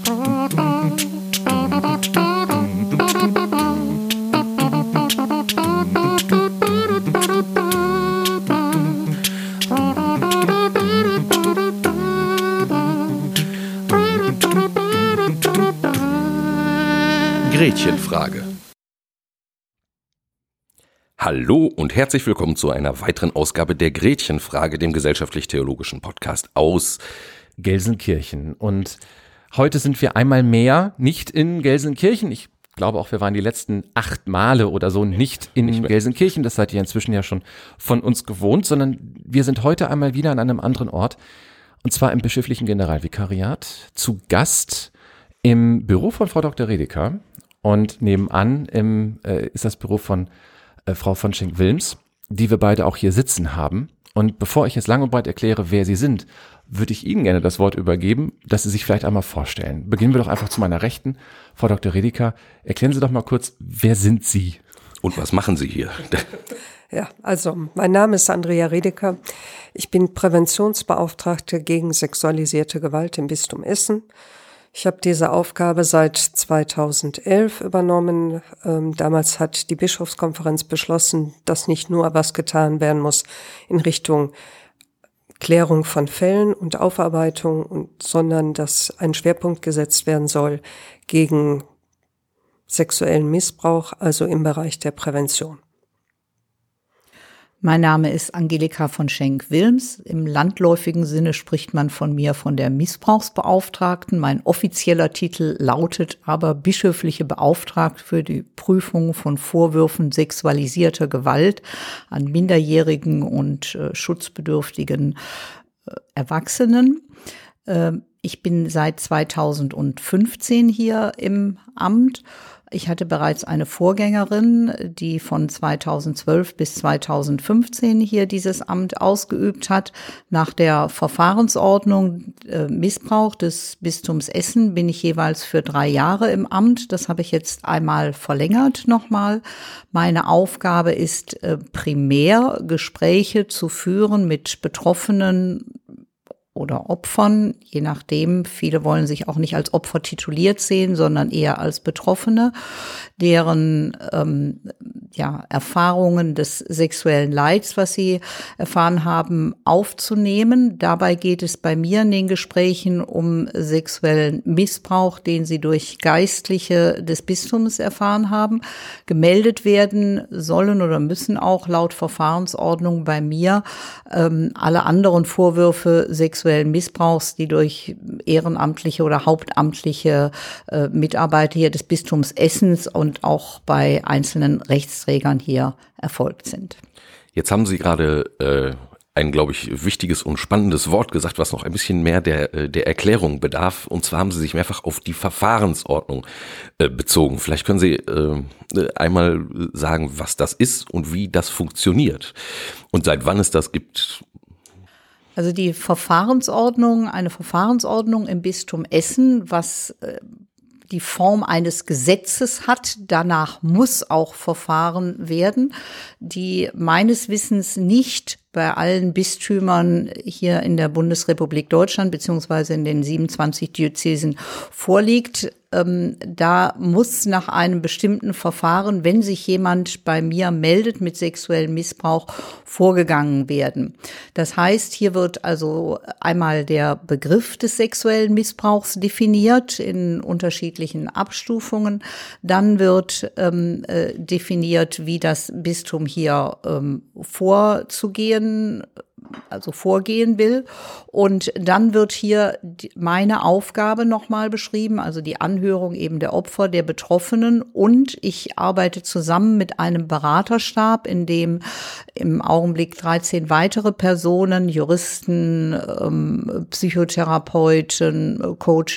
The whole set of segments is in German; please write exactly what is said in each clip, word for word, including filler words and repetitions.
Gretchenfrage. Hallo und herzlich willkommen zu einer weiteren Ausgabe der Gretchenfrage, dem gesellschaftlich-theologischen Podcast aus Gelsenkirchen. Und heute sind wir einmal mehr nicht in Gelsenkirchen. Ich glaube auch, wir waren die letzten acht Male oder so nicht in nicht Gelsenkirchen. Das seid ihr inzwischen ja schon von uns gewohnt, sondern wir sind heute einmal wieder an einem anderen Ort. Und zwar im bischöflichen Generalvikariat, zu Gast im Büro von Frau Doktor Redeker. Und nebenan im, äh, ist das Büro von äh, Frau von Schenk-Wilms, die wir beide auch hier sitzen haben. Und bevor ich jetzt lang und breit erkläre, wer sie sind, würde ich Ihnen gerne das Wort übergeben, dass Sie sich vielleicht einmal vorstellen. Beginnen wir doch einfach zu meiner Rechten. Frau Doktor Redeker, erklären Sie doch mal kurz, wer sind Sie? Und was machen Sie hier? Ja, also mein Name ist Andrea Redeker. Ich bin Präventionsbeauftragte gegen sexualisierte Gewalt im Bistum Essen. Ich habe diese Aufgabe seit zweitausendelf übernommen. Ähm, damals hat die Bischofskonferenz beschlossen, dass nicht nur was getan werden muss in Richtung Klärung von Fällen und Aufarbeitung, und, sondern dass ein Schwerpunkt gesetzt werden soll gegen sexuellen Missbrauch, also im Bereich der Prävention. Mein Name ist Angelika von Schenk-Wilms. Im landläufigen Sinne spricht man von mir von der Missbrauchsbeauftragten. Mein offizieller Titel lautet aber bischöfliche Beauftragte für die Prüfung von Vorwürfen sexualisierter Gewalt an minderjährigen und äh, schutzbedürftigen äh, Erwachsenen. Äh, ich bin seit zweitausendfünfzehn hier im Amt. Ich hatte bereits eine Vorgängerin, die von zweitausendzwölf bis zweitausendfünfzehn hier dieses Amt ausgeübt hat. Nach der Verfahrensordnung äh, Missbrauch des Bistums Essen bin ich jeweils für drei Jahre im Amt. Das habe ich jetzt einmal verlängert nochmal. Meine Aufgabe ist äh, primär, Gespräche zu führen mit Betroffenen oder Opfern, je nachdem. Viele wollen sich auch nicht als Opfer tituliert sehen, sondern eher als Betroffene, deren ähm, ja, Erfahrungen des sexuellen Leids, was sie erfahren haben, aufzunehmen. Dabei geht es bei mir in den Gesprächen um sexuellen Missbrauch, den sie durch Geistliche des Bistums erfahren haben. Gemeldet werden sollen oder müssen auch laut Verfahrensordnung bei mir ähm, alle anderen Vorwürfe sexuellen Missbrauchs, die durch ehrenamtliche oder hauptamtliche äh, Mitarbeiter hier des Bistums Essens und auch bei einzelnen Rechtsträgern hier erfolgt sind. Jetzt haben Sie gerade äh, ein, glaube ich, wichtiges und spannendes Wort gesagt, was noch ein bisschen mehr der, der Erklärung bedarf. Und zwar haben Sie sich mehrfach auf die Verfahrensordnung äh, bezogen. Vielleicht können Sie äh, einmal sagen, was das ist und wie das funktioniert und seit wann es das gibt. Also die Verfahrensordnung, eine Verfahrensordnung im Bistum Essen, was äh, die Form eines Gesetzes hat, danach muss auch verfahren werden, die meines Wissens nicht bei allen Bistümern hier in der Bundesrepublik Deutschland beziehungsweise in den siebenundzwanzig Diözesen vorliegt. Ähm, da muss nach einem bestimmten Verfahren, wenn sich jemand bei mir meldet mit sexuellem Missbrauch, vorgegangen werden. Das heißt, hier wird also einmal der Begriff des sexuellen Missbrauchs definiert in unterschiedlichen Abstufungen. Dann wird ähm, äh, definiert, wie das Bistum hier ähm, vorzugehen also vorgehen will. Und dann wird hier meine Aufgabe nochmal beschrieben, also die Anhörung eben der Opfer, der Betroffenen. Und ich arbeite zusammen mit einem Beraterstab, in dem im Augenblick dreizehn weitere Personen, Juristen, ähm, Psychotherapeuten,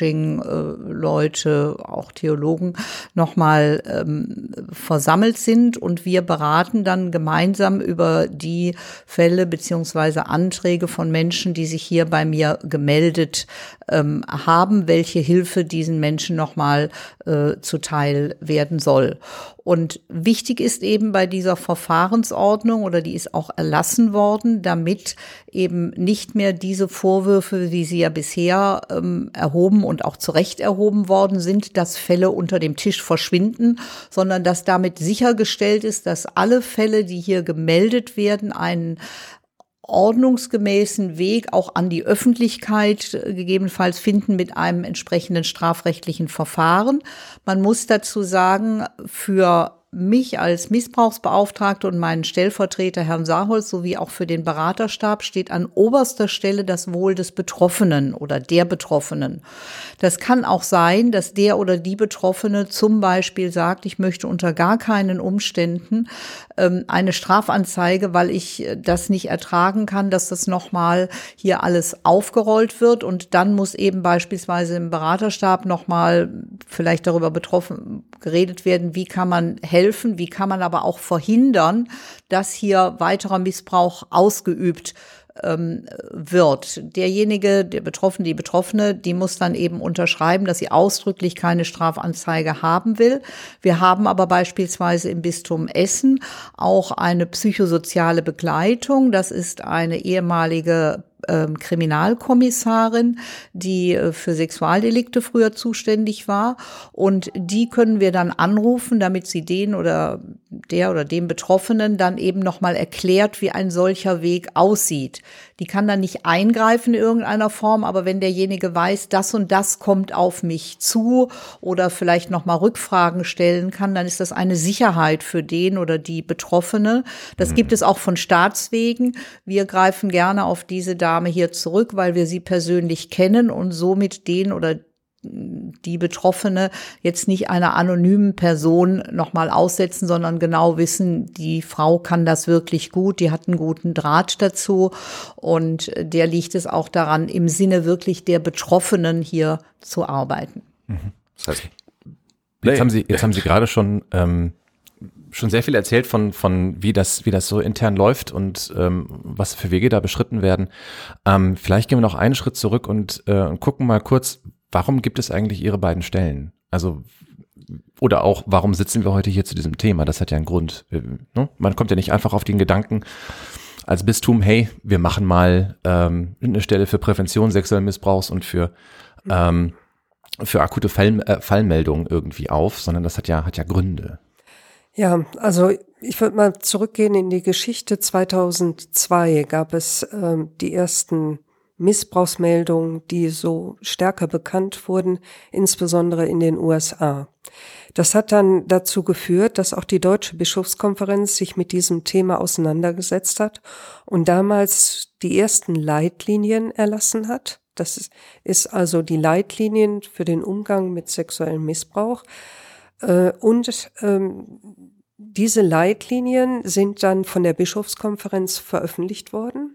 Coaching-Leute, äh, auch Theologen, nochmal ähm, versammelt sind. Und wir beraten dann gemeinsam über die Fälle beziehungsweise beziehungsweise Anträge von Menschen, die sich hier bei mir gemeldet ähm, haben, welche Hilfe diesen Menschen nochmal äh, zuteil werden soll. Und wichtig ist eben bei dieser Verfahrensordnung, oder die ist auch erlassen worden, damit eben nicht mehr diese Vorwürfe, wie sie ja bisher ähm, erhoben und auch zu Recht erhoben worden sind, dass Fälle unter dem Tisch verschwinden, sondern dass damit sichergestellt ist, dass alle Fälle, die hier gemeldet werden, einen ordnungsgemäßen Weg auch an die Öffentlichkeit äh, gegebenenfalls finden mit einem entsprechenden strafrechtlichen Verfahren. Man muss dazu sagen, für mich als Missbrauchsbeauftragte und meinen Stellvertreter Herrn Saarholz sowie auch für den Beraterstab steht an oberster Stelle das Wohl des Betroffenen oder der Betroffenen. Das kann auch sein, dass der oder die Betroffene zum Beispiel sagt, ich möchte unter gar keinen Umständen ähm, eine Strafanzeige, weil ich das nicht ertragen kann, dass das nochmal hier alles aufgerollt wird, und dann muss eben beispielsweise im Beraterstab nochmal vielleicht darüber betroffen geredet werden, wie kann man helfen, wie kann man aber auch verhindern, dass hier weiterer Missbrauch ausgeübt ähm, wird. Derjenige, der Betroffene, die Betroffene, die muss dann eben unterschreiben, dass sie ausdrücklich keine Strafanzeige haben will. Wir haben aber beispielsweise im Bistum Essen auch eine psychosoziale Begleitung. Das ist eine ehemalige Ähm, Kriminalkommissarin, die äh, für Sexualdelikte früher zuständig war, und die können wir dann anrufen, damit sie den oder der oder dem Betroffenen dann eben nochmal erklärt, wie ein solcher Weg aussieht. Die kann dann nicht eingreifen in irgendeiner Form, aber wenn derjenige weiß, das und das kommt auf mich zu oder vielleicht nochmal Rückfragen stellen kann, dann ist das eine Sicherheit für den oder die Betroffene. Das mhm. gibt es auch von Staatswegen. Wir greifen gerne auf diese Dame hier zurück, weil wir sie persönlich kennen und somit den oder die Betroffene jetzt nicht einer anonymen Person nochmal aussetzen, sondern genau wissen, die Frau kann das wirklich gut, die hat einen guten Draht dazu, und der liegt es auch daran, im Sinne wirklich der Betroffenen hier zu arbeiten. Mhm. Das heißt, jetzt haben Sie, jetzt haben Sie gerade schon ähm, schon sehr viel erzählt von von wie das wie das so intern läuft und ähm, was für Wege da beschritten werden. Ähm, vielleicht gehen wir noch einen Schritt zurück und äh, gucken mal kurz, warum gibt es eigentlich Ihre beiden Stellen? Also, oder auch, warum sitzen wir heute hier zu diesem Thema? Das hat ja einen Grund. Ne? Man kommt ja nicht einfach auf den Gedanken als Bistum, hey, wir machen mal ähm, eine Stelle für Prävention sexuellen Missbrauchs und für ähm, für akute Fall, äh, Fallmeldungen irgendwie auf, sondern das hat ja hat ja Gründe. Ja, also ich würde mal zurückgehen in die Geschichte. zweitausendzwei gab es ähm, die ersten Missbrauchsmeldungen, die so stärker bekannt wurden, insbesondere in den U S A. Das hat dann dazu geführt, dass auch die Deutsche Bischofskonferenz sich mit diesem Thema auseinandergesetzt hat und damals die ersten Leitlinien erlassen hat. Das ist, ist also die Leitlinien für den Umgang mit sexuellem Missbrauch. Äh, und ähm, diese Leitlinien sind dann von der Bischofskonferenz veröffentlicht worden.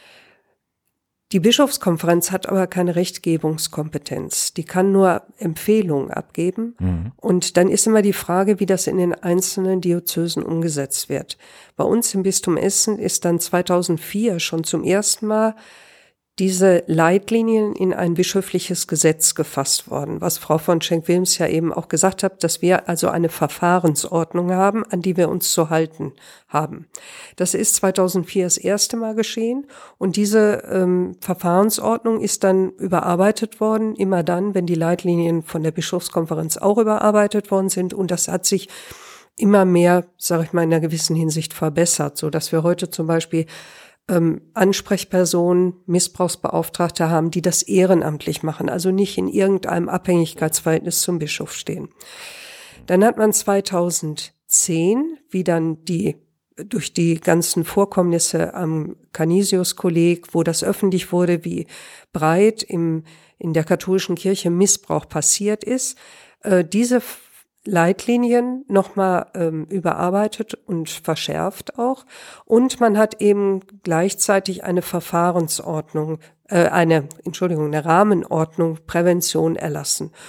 Die Bischofskonferenz hat aber keine Rechtgebungskompetenz. Die kann nur Empfehlungen abgeben. Mhm. Und dann ist immer die Frage, wie das in den einzelnen Diözesen umgesetzt wird. Bei uns im Bistum Essen ist dann zweitausendvier schon zum ersten Mal diese Leitlinien in ein bischöfliches Gesetz gefasst worden, was Frau von Schenk-Wilms ja eben auch gesagt hat, dass wir also eine Verfahrensordnung haben, an die wir uns zu halten haben. Das ist zweitausendvier das erste Mal geschehen, und diese ähm, Verfahrensordnung ist dann überarbeitet worden, immer dann, wenn die Leitlinien von der Bischofskonferenz auch überarbeitet worden sind, und das hat sich immer mehr, sage ich mal, in einer gewissen Hinsicht verbessert, so dass wir heute zum Beispiel Ähm, Ansprechpersonen, Missbrauchsbeauftragte haben, die das ehrenamtlich machen, also nicht in irgendeinem Abhängigkeitsverhältnis zum Bischof stehen. Dann hat man zweitausendzehn, wie dann die durch die ganzen Vorkommnisse am Canisius-Kolleg, wo das öffentlich wurde, wie breit im in der katholischen Kirche Missbrauch passiert ist, äh, diese Leitlinien nochmal ähm, überarbeitet und verschärft auch. Und man hat eben gleichzeitig eine Verfahrensordnung, äh, eine, Entschuldigung, eine Rahmenordnung Prävention erlassen.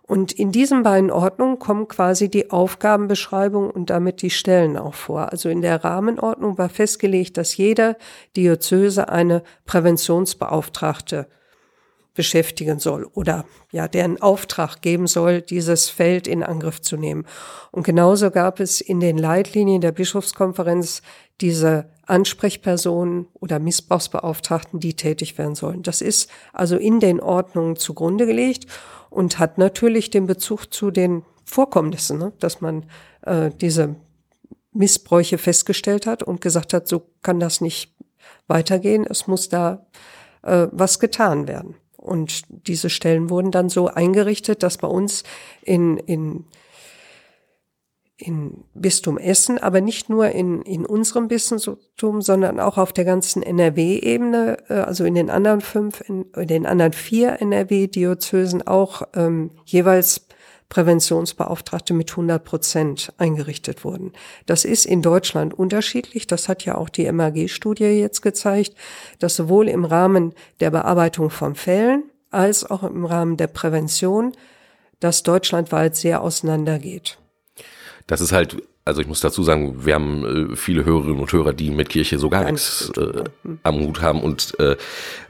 Und in diesen beiden Ordnungen kommen quasi die Aufgabenbeschreibung und damit die Stellen auch vor. Also in der Rahmenordnung war festgelegt, dass jede Diözese eine Präventionsbeauftragte beschäftigen soll oder ja, deren Auftrag geben soll, dieses Feld in Angriff zu nehmen. Und genauso gab es in den Leitlinien der Bischofskonferenz diese Ansprechpersonen oder Missbrauchsbeauftragten, die tätig werden sollen. Das ist also in den Ordnungen zugrunde gelegt und hat natürlich den Bezug zu den Vorkommnissen, ne? Dass man äh, diese Missbräuche festgestellt hat und gesagt hat, so kann das nicht weitergehen, es muss da äh, was getan werden. Und diese Stellen wurden dann so eingerichtet, dass bei uns in, in, in Bistum Essen, aber nicht nur in, in unserem Bistum, sondern auch auf der ganzen N R W-Ebene, also in den anderen fünf, in, in den anderen vier N R W-Diözesen auch ähm, jeweils Präventionsbeauftragte mit hundert Prozent eingerichtet wurden. Das ist in Deutschland unterschiedlich. Das hat ja auch die M A G-Studie jetzt gezeigt, dass sowohl im Rahmen der Bearbeitung von Fällen als auch im Rahmen der Prävention das deutschlandweit sehr auseinandergeht. Das ist halt, also ich muss dazu sagen, wir haben äh, viele Hörerinnen und Hörer, die mit Kirche so gar nichts äh, am Hut haben und äh,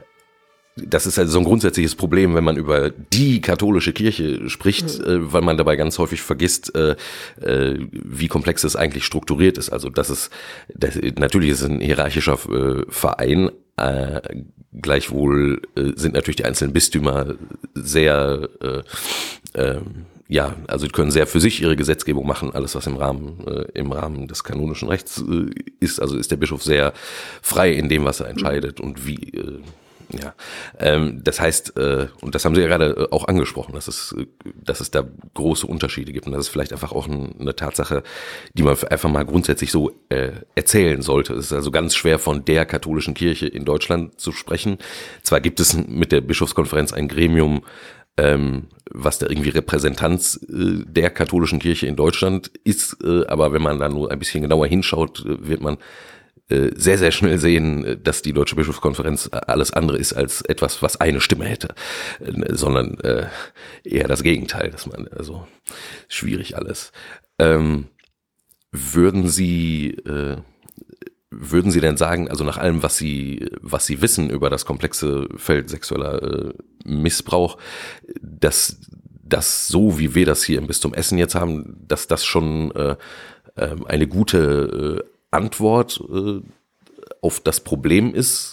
das ist also so ein grundsätzliches Problem, wenn man über die katholische Kirche spricht, mhm. äh, weil man dabei ganz häufig vergisst, äh, äh, wie komplex es eigentlich strukturiert ist. Also das ist, das, natürlich ist es ein hierarchischer äh, Verein, äh, gleichwohl äh, sind natürlich die einzelnen Bistümer sehr, äh, äh, ja, also die können sehr für sich ihre Gesetzgebung machen, alles was im Rahmen äh, im Rahmen des kanonischen Rechts äh, ist. Also ist der Bischof sehr frei in dem, was er entscheidet mhm. und wie. Äh, Ja, ähm, das heißt, äh, und das haben Sie ja gerade auch angesprochen, dass es, dass es da große Unterschiede gibt und das ist vielleicht einfach auch ein, eine Tatsache, die man einfach mal grundsätzlich so äh, erzählen sollte. Es ist also ganz schwer von der katholischen Kirche in Deutschland zu sprechen. Zwar gibt es mit der Bischofskonferenz ein Gremium, ähm, was da irgendwie Repräsentanz äh, der katholischen Kirche in Deutschland ist, äh, aber wenn man da nur ein bisschen genauer hinschaut, äh, wird man sehr, sehr schnell sehen, dass die Deutsche Bischofskonferenz alles andere ist als etwas, was eine Stimme hätte, sondern äh, eher das Gegenteil, dass man, also schwierig alles. Ähm, würden Sie, äh, würden Sie denn sagen, also nach allem, was Sie, was Sie wissen über das komplexe Feld sexueller äh, Missbrauch, dass das so, wie wir das hier im Bistum Essen jetzt haben, dass das schon äh, äh, eine gute äh, Antwort äh, auf das Problem ist?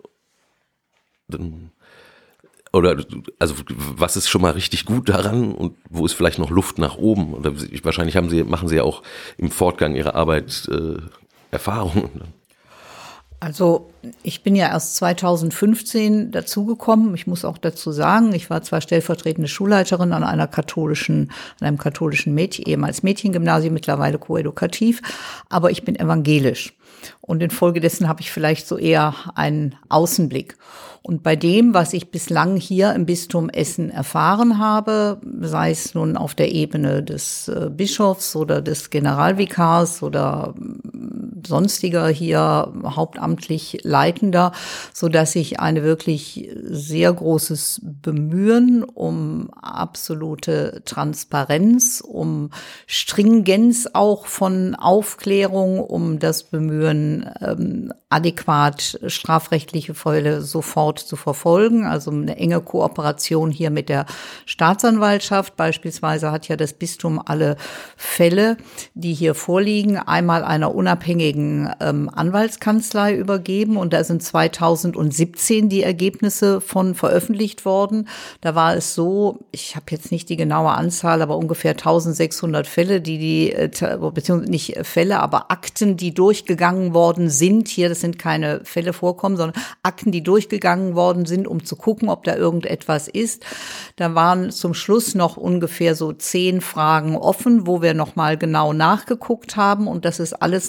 Oder also was ist schon mal richtig gut daran und wo ist vielleicht noch Luft nach oben? Oder wahrscheinlich haben Sie, machen Sie ja auch im Fortgang Ihrer Arbeit äh, Erfahrungen. Also ich bin ja erst zweitausendfünfzehn dazugekommen. Ich muss auch dazu sagen, ich war zwar stellvertretende Schulleiterin an einer katholischen, an einem katholischen Mädchen, ehemals Mädchengymnasium, mittlerweile koedukativ, aber ich bin evangelisch. Und infolgedessen habe ich vielleicht so eher einen Außenblick. Und bei dem, was ich bislang hier im Bistum Essen erfahren habe, sei es nun auf der Ebene des äh, Bischofs oder des Generalvikars oder äh, sonstiger hier hauptamtlich Leitender, so dass ich eine wirklich sehr großes Bemühen um absolute Transparenz, um Stringenz auch von Aufklärung, um das Bemühen, ähm, adäquat strafrechtliche Fälle sofort zu verfolgen, also eine enge Kooperation hier mit der Staatsanwaltschaft. Beispielsweise hat ja das Bistum alle Fälle, die hier vorliegen, einmal einer unabhängigen ähm, Anwaltskanzlei übergeben und da sind zweitausendsiebzehn die Ergebnisse von veröffentlicht worden. Da war es so, ich habe jetzt nicht die genaue Anzahl, aber ungefähr eintausendsechshundert Fälle, die die, äh, beziehungsweise nicht Fälle, aber Akten, die durchgegangen worden sind. Hier, das sind keine Fälle vorkommen, sondern Akten, die durchgegangen worden sind, um zu gucken, ob da irgendetwas ist. Da waren zum Schluss noch ungefähr so zehn Fragen offen, wo wir noch mal genau nachgeguckt haben und das ist alles damals mit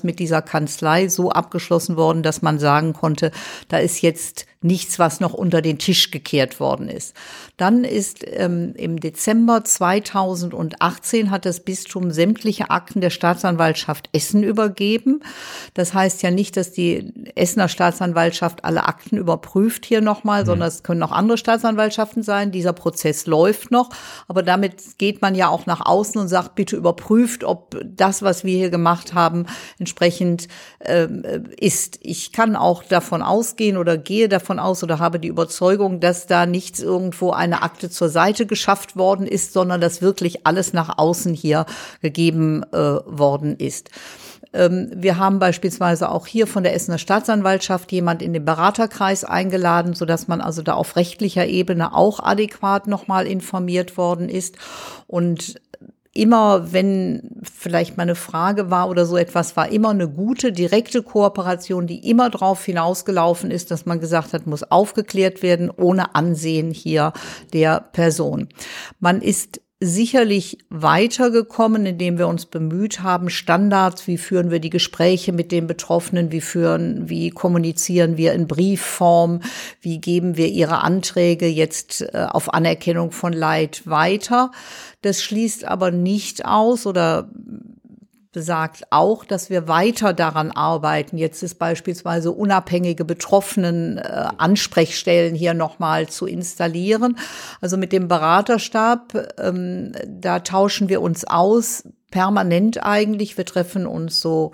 mit dieser Kanzlei so abgeschlossen worden, dass man sagen konnte, da ist jetzt nichts, was noch unter den Tisch gekehrt worden ist. Dann ist ähm, im Dezember zweitausendachtzehn hat das Bistum sämtliche Akten der Staatsanwaltschaft Essen übergeben. Das heißt ja nicht, dass die Essener Staatsanwaltschaft alle Akten überprüft hier nochmal, mhm. sondern es können auch andere Staatsanwaltschaften sein. Dieser Prozess läuft noch, aber damit geht man ja auch nach außen und sagt, bitte überprüft, ob das, was wir hier gemacht haben, entsprechend äh, ist. Ich kann auch davon ausgehen oder gehe davon aus oder habe die Überzeugung, dass da nichts irgendwo eine Akte zur Seite geschafft worden ist, sondern dass wirklich alles nach außen hier gegeben äh, worden ist. Ähm, wir haben beispielsweise auch hier von der Essener Staatsanwaltschaft jemand in den Beraterkreis eingeladen, sodass man also da auf rechtlicher Ebene auch adäquat nochmal informiert worden ist. Und immer, wenn vielleicht mal eine Frage war oder so etwas, war immer eine gute, direkte Kooperation, die immer drauf hinausgelaufen ist, dass man gesagt hat, muss aufgeklärt werden, ohne Ansehen hier der Person. Man ist sicherlich weitergekommen, indem wir uns bemüht haben, Standards, wie führen wir die Gespräche mit den Betroffenen, wie führen, wie kommunizieren wir in Briefform, wie geben wir ihre Anträge jetzt äh, auf Anerkennung von Leid weiter. Das schließt aber nicht aus oder besagt auch, dass wir weiter daran arbeiten. Jetzt ist beispielsweise unabhängige Betroffenen äh, Ansprechstellen hier nochmal zu installieren. Also mit dem Beraterstab, ähm, da tauschen wir uns aus, permanent eigentlich. Wir treffen uns so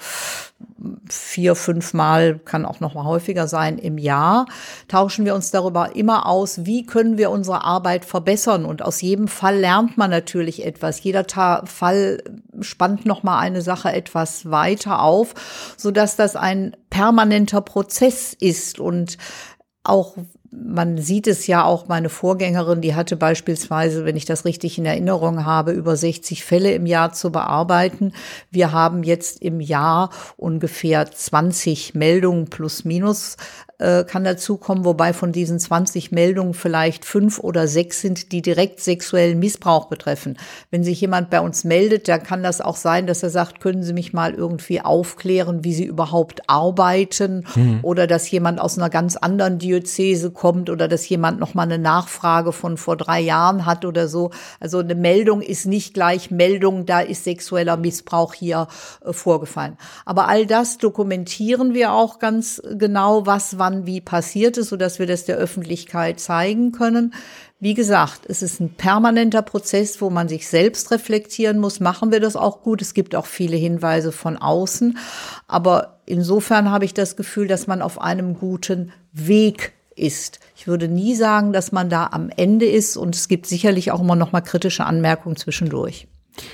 vier, fünf Mal, kann auch noch mal häufiger sein, im Jahr, tauschen wir uns darüber immer aus, wie können wir unsere Arbeit verbessern. Und aus jedem Fall lernt man natürlich etwas. Jeder Ta- Fall spannt noch mal eine Sache etwas weiter auf, sodass das ein permanenter Prozess ist. Und auch man sieht es ja auch, meine Vorgängerin, die hatte beispielsweise, wenn ich das richtig in Erinnerung habe, über sechzig Fälle im Jahr zu bearbeiten. Wir haben jetzt im Jahr ungefähr zwanzig Meldungen plus minus äh, kann dazukommen, wobei von diesen zwanzig Meldungen vielleicht fünf oder sechs sind, die direkt sexuellen Missbrauch betreffen. Wenn sich jemand bei uns meldet, dann kann das auch sein, dass er sagt, können Sie mich mal irgendwie aufklären, wie Sie überhaupt arbeiten, mhm. oder dass jemand aus einer ganz anderen Diözese kommt oder dass jemand noch mal eine Nachfrage von vor drei Jahren hat oder so. Also eine Meldung ist nicht gleich Meldung, da ist sexueller Missbrauch hier äh, vorgefallen. Aber all das dokumentieren wir auch ganz genau, was wann wie passiert ist, sodass wir das der Öffentlichkeit zeigen können. Wie gesagt, es ist ein permanenter Prozess, wo man sich selbst reflektieren muss. Machen wir das auch gut? Es gibt auch viele Hinweise von außen. Aber insofern habe ich das Gefühl, dass man auf einem guten Weg ist. Ich würde nie sagen, dass man da am Ende ist. Und es gibt sicherlich auch immer noch mal kritische Anmerkungen zwischendurch.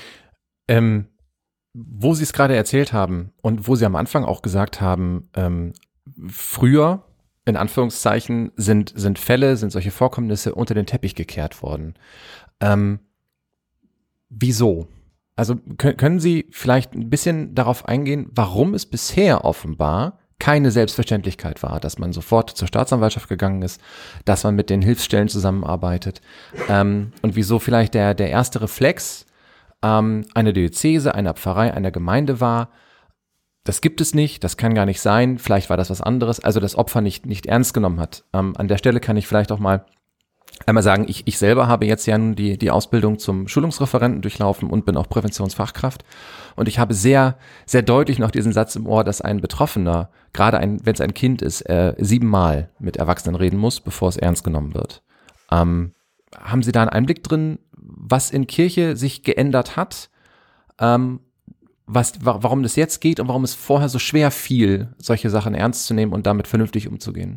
Ähm, wo Sie es gerade erzählt haben und wo Sie am Anfang auch gesagt haben, ähm, früher, in Anführungszeichen, sind, sind Fälle, sind solche Vorkommnisse unter den Teppich gekehrt worden. Ähm, wieso? Also können, können Sie vielleicht ein bisschen darauf eingehen, warum es bisher offenbar keine Selbstverständlichkeit war, dass man sofort zur Staatsanwaltschaft gegangen ist, dass man mit den Hilfsstellen zusammenarbeitet, ähm, und wieso vielleicht der, der erste Reflex ähm, eine Diözese, einer Pfarrei, einer Gemeinde war, das gibt es nicht, das kann gar nicht sein, vielleicht war das was anderes, also das Opfer nicht nicht ernst genommen hat. Ähm, an der Stelle kann ich vielleicht auch mal einmal sagen, ich ich selber habe jetzt ja nun die die Ausbildung zum Schulungsreferenten durchlaufen und bin auch Präventionsfachkraft und ich habe sehr sehr deutlich noch diesen Satz im Ohr, dass ein Betroffener, gerade ein wenn es ein Kind ist, äh, siebenmal mit Erwachsenen reden muss, bevor es ernst genommen wird. Ähm, haben Sie da einen Einblick drin, was in Kirche sich geändert hat? Ähm, Was, warum das jetzt geht und warum es vorher so schwer fiel, solche Sachen ernst zu nehmen und damit vernünftig umzugehen?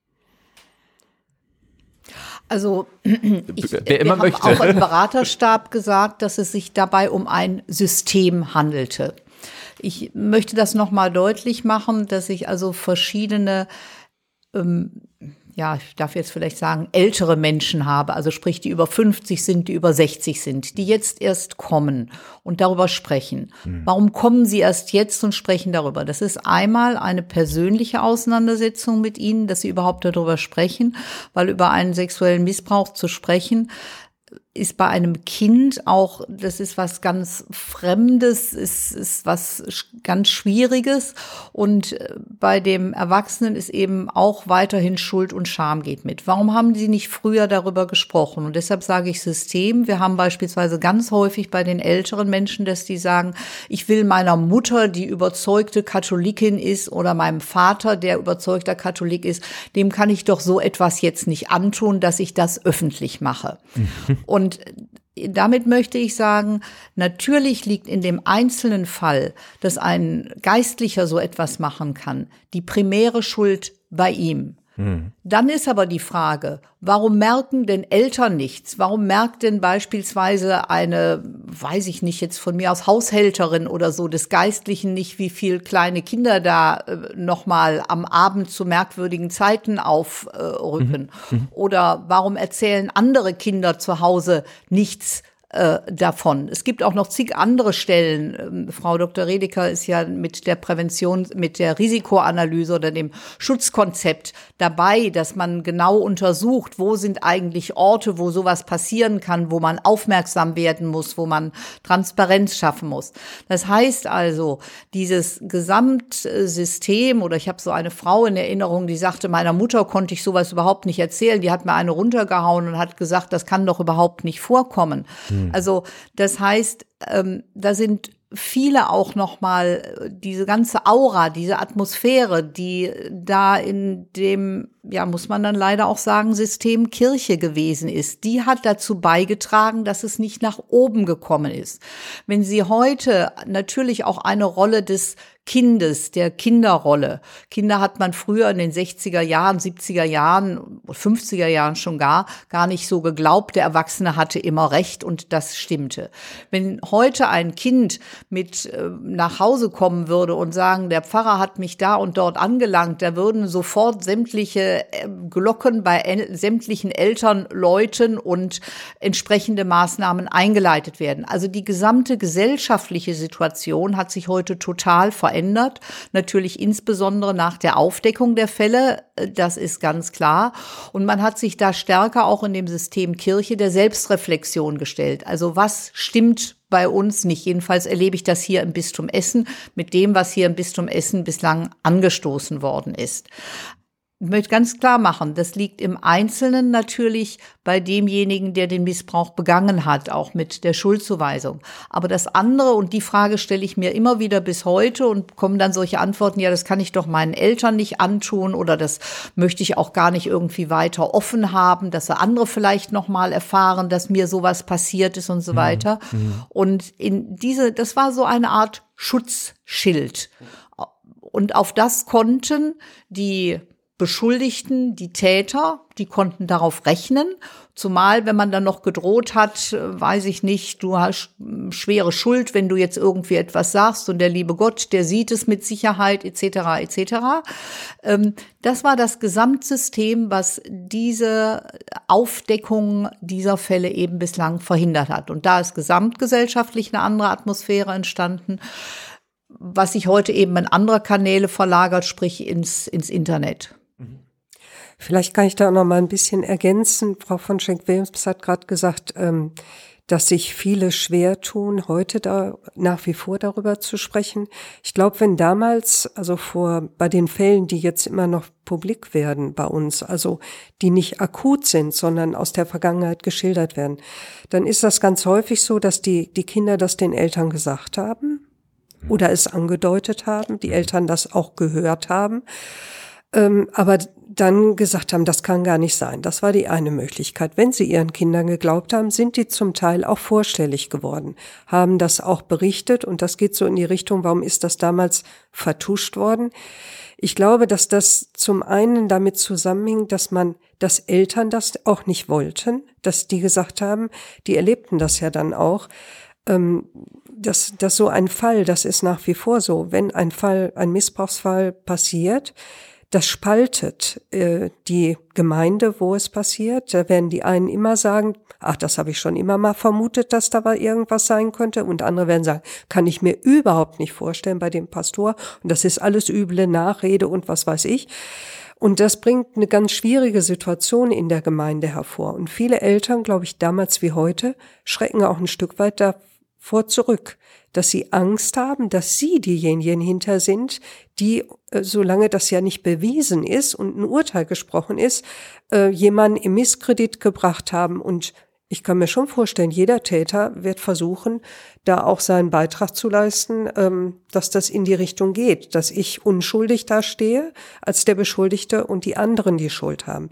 Also ich, Wer immer wir haben möchte. auch im Beraterstab gesagt, dass es sich dabei um ein System handelte. Ich möchte das nochmal deutlich machen, dass ich also verschiedene ähm, ja, ich darf jetzt vielleicht sagen, ältere Menschen habe, also sprich, die über fünfzig sind, die über sechzig sind, die jetzt erst kommen und darüber sprechen. Mhm. Warum kommen sie erst jetzt und sprechen darüber? Das ist einmal eine persönliche Auseinandersetzung mit ihnen, dass sie überhaupt darüber sprechen, weil über einen sexuellen Missbrauch zu sprechen ist bei einem Kind auch, das ist was ganz Fremdes, ist, ist was ganz Schwieriges. Und bei dem Erwachsenen ist eben auch weiterhin Schuld und Scham geht mit. Warum haben Sie nicht früher darüber gesprochen? Und deshalb sage ich System. Wir haben beispielsweise ganz häufig bei den älteren Menschen, dass die sagen, ich will meiner Mutter, die überzeugte Katholikin ist, oder meinem Vater, der überzeugter Katholik ist, dem kann ich doch so etwas jetzt nicht antun, dass ich das öffentlich mache. Und Und damit möchte ich sagen, natürlich liegt in dem einzelnen Fall, dass ein Geistlicher so etwas machen kann, die primäre Schuld bei ihm. Hm. Dann ist aber die Frage, warum merken denn Eltern nichts? Warum merkt denn beispielsweise eine, weiß ich nicht, jetzt von mir aus Haushälterin oder so des Geistlichen nicht, wie viel kleine Kinder da äh, nochmal am Abend zu merkwürdigen Zeiten aufrücken? Äh, mhm. Oder warum erzählen andere Kinder zu Hause nichts äh, davon? Es gibt auch noch zig andere Stellen. Ähm, Frau Doktor Redeker ist ja mit der Prävention, mit der Risikoanalyse oder dem Schutzkonzept dabei, dass man genau untersucht, wo sind eigentlich Orte, wo sowas passieren kann, wo man aufmerksam werden muss, wo man Transparenz schaffen muss. Das heißt also, dieses Gesamtsystem, oder ich habe so eine Frau in Erinnerung, die sagte, meiner Mutter konnte ich sowas überhaupt nicht erzählen, die hat mir eine runtergehauen und hat gesagt, das kann doch überhaupt nicht vorkommen. Hm. Also das heißt, ähm, da sind viele auch noch mal diese ganze Aura, diese Atmosphäre, die da in dem, ja, muss man dann leider auch sagen, System Kirche gewesen ist, die hat dazu beigetragen, dass es nicht nach oben gekommen ist. Wenn Sie heute natürlich auch eine Rolle des Kindes, der Kinderrolle. Kinder hat man früher in den sechziger Jahren, siebziger Jahren, fünfziger Jahren schon gar, gar nicht so geglaubt. Der Erwachsene hatte immer recht und das stimmte. Wenn heute ein Kind mit äh, nach Hause kommen würde und sagen, der Pfarrer hat mich da und dort angelangt, da würden sofort sämtliche äh, Glocken bei el- sämtlichen Eltern läuten und entsprechende Maßnahmen eingeleitet werden. Also die gesamte gesellschaftliche Situation hat sich heute total verändert. Verändert, natürlich insbesondere nach der Aufdeckung der Fälle, das ist ganz klar. Und man hat sich da stärker auch in dem System Kirche der Selbstreflexion gestellt. Also was stimmt bei uns nicht? Jedenfalls erlebe ich das hier im Bistum Essen mit dem, was hier im Bistum Essen bislang angestoßen worden ist. Ich möchte ganz klar machen, das liegt im Einzelnen natürlich bei demjenigen, der den Missbrauch begangen hat, auch mit der Schuldzuweisung. Aber das andere, und die Frage stelle ich mir immer wieder bis heute und kommen dann solche Antworten, ja, das kann ich doch meinen Eltern nicht antun oder das möchte ich auch gar nicht irgendwie weiter offen haben, dass andere vielleicht noch mal erfahren, dass mir sowas passiert ist und so weiter. Mhm. Und in diese, das war so eine Art Schutzschild. Und auf das konnten die Beschuldigten, die Täter, die konnten darauf rechnen, zumal wenn man dann noch gedroht hat, weiß ich nicht, du hast schwere Schuld, wenn du jetzt irgendwie etwas sagst und der liebe Gott, der sieht es mit Sicherheit et cetera et cetera. Das war das Gesamtsystem, was diese Aufdeckung dieser Fälle eben bislang verhindert hat. Und da ist gesamtgesellschaftlich eine andere Atmosphäre entstanden, was sich heute eben in andere Kanäle verlagert, sprich ins, ins Internet. Vielleicht kann ich da auch noch mal ein bisschen ergänzen. Frau von Schenk-Wilms hat gerade gesagt, ähm, dass sich viele schwer tun, heute da nach wie vor darüber zu sprechen. Ich glaube, wenn damals, also vor bei den Fällen, die jetzt immer noch publik werden bei uns, also die nicht akut sind, sondern aus der Vergangenheit geschildert werden, dann ist das ganz häufig so, dass die die Kinder das den Eltern gesagt haben oder es angedeutet haben, die Eltern das auch gehört haben, ähm, aber dann gesagt haben, das kann gar nicht sein. Das war die eine Möglichkeit. Wenn sie ihren Kindern geglaubt haben, sind die zum Teil auch vorstellig geworden, haben das auch berichtet und das geht so in die Richtung, warum ist das damals vertuscht worden? Ich glaube, dass das zum einen damit zusammenhing, dass man, dass Eltern das auch nicht wollten, dass die gesagt haben, die erlebten das ja dann auch, ähm, dass, dass so ein Fall, das ist nach wie vor so, wenn ein Fall, ein Missbrauchsfall passiert, Das spaltet äh, die Gemeinde, wo es passiert. Da werden die einen immer sagen, ach, das habe ich schon immer mal vermutet, dass da mal irgendwas sein könnte. Und andere werden sagen, kann ich mir überhaupt nicht vorstellen bei dem Pastor. Und das ist alles üble Nachrede und was weiß ich. Und das bringt eine ganz schwierige Situation in der Gemeinde hervor. Und viele Eltern, glaube ich, damals wie heute, schrecken auch ein Stück weit davor zurück, dass sie Angst haben, dass sie diejenigen hinter sind, die, äh, solange das ja nicht bewiesen ist und ein Urteil gesprochen ist, äh, jemanden im Misskredit gebracht haben. Und ich kann mir schon vorstellen, jeder Täter wird versuchen, da auch seinen Beitrag zu leisten, ähm, dass das in die Richtung geht, dass ich unschuldig dastehe als der Beschuldigte und die anderen die Schuld haben.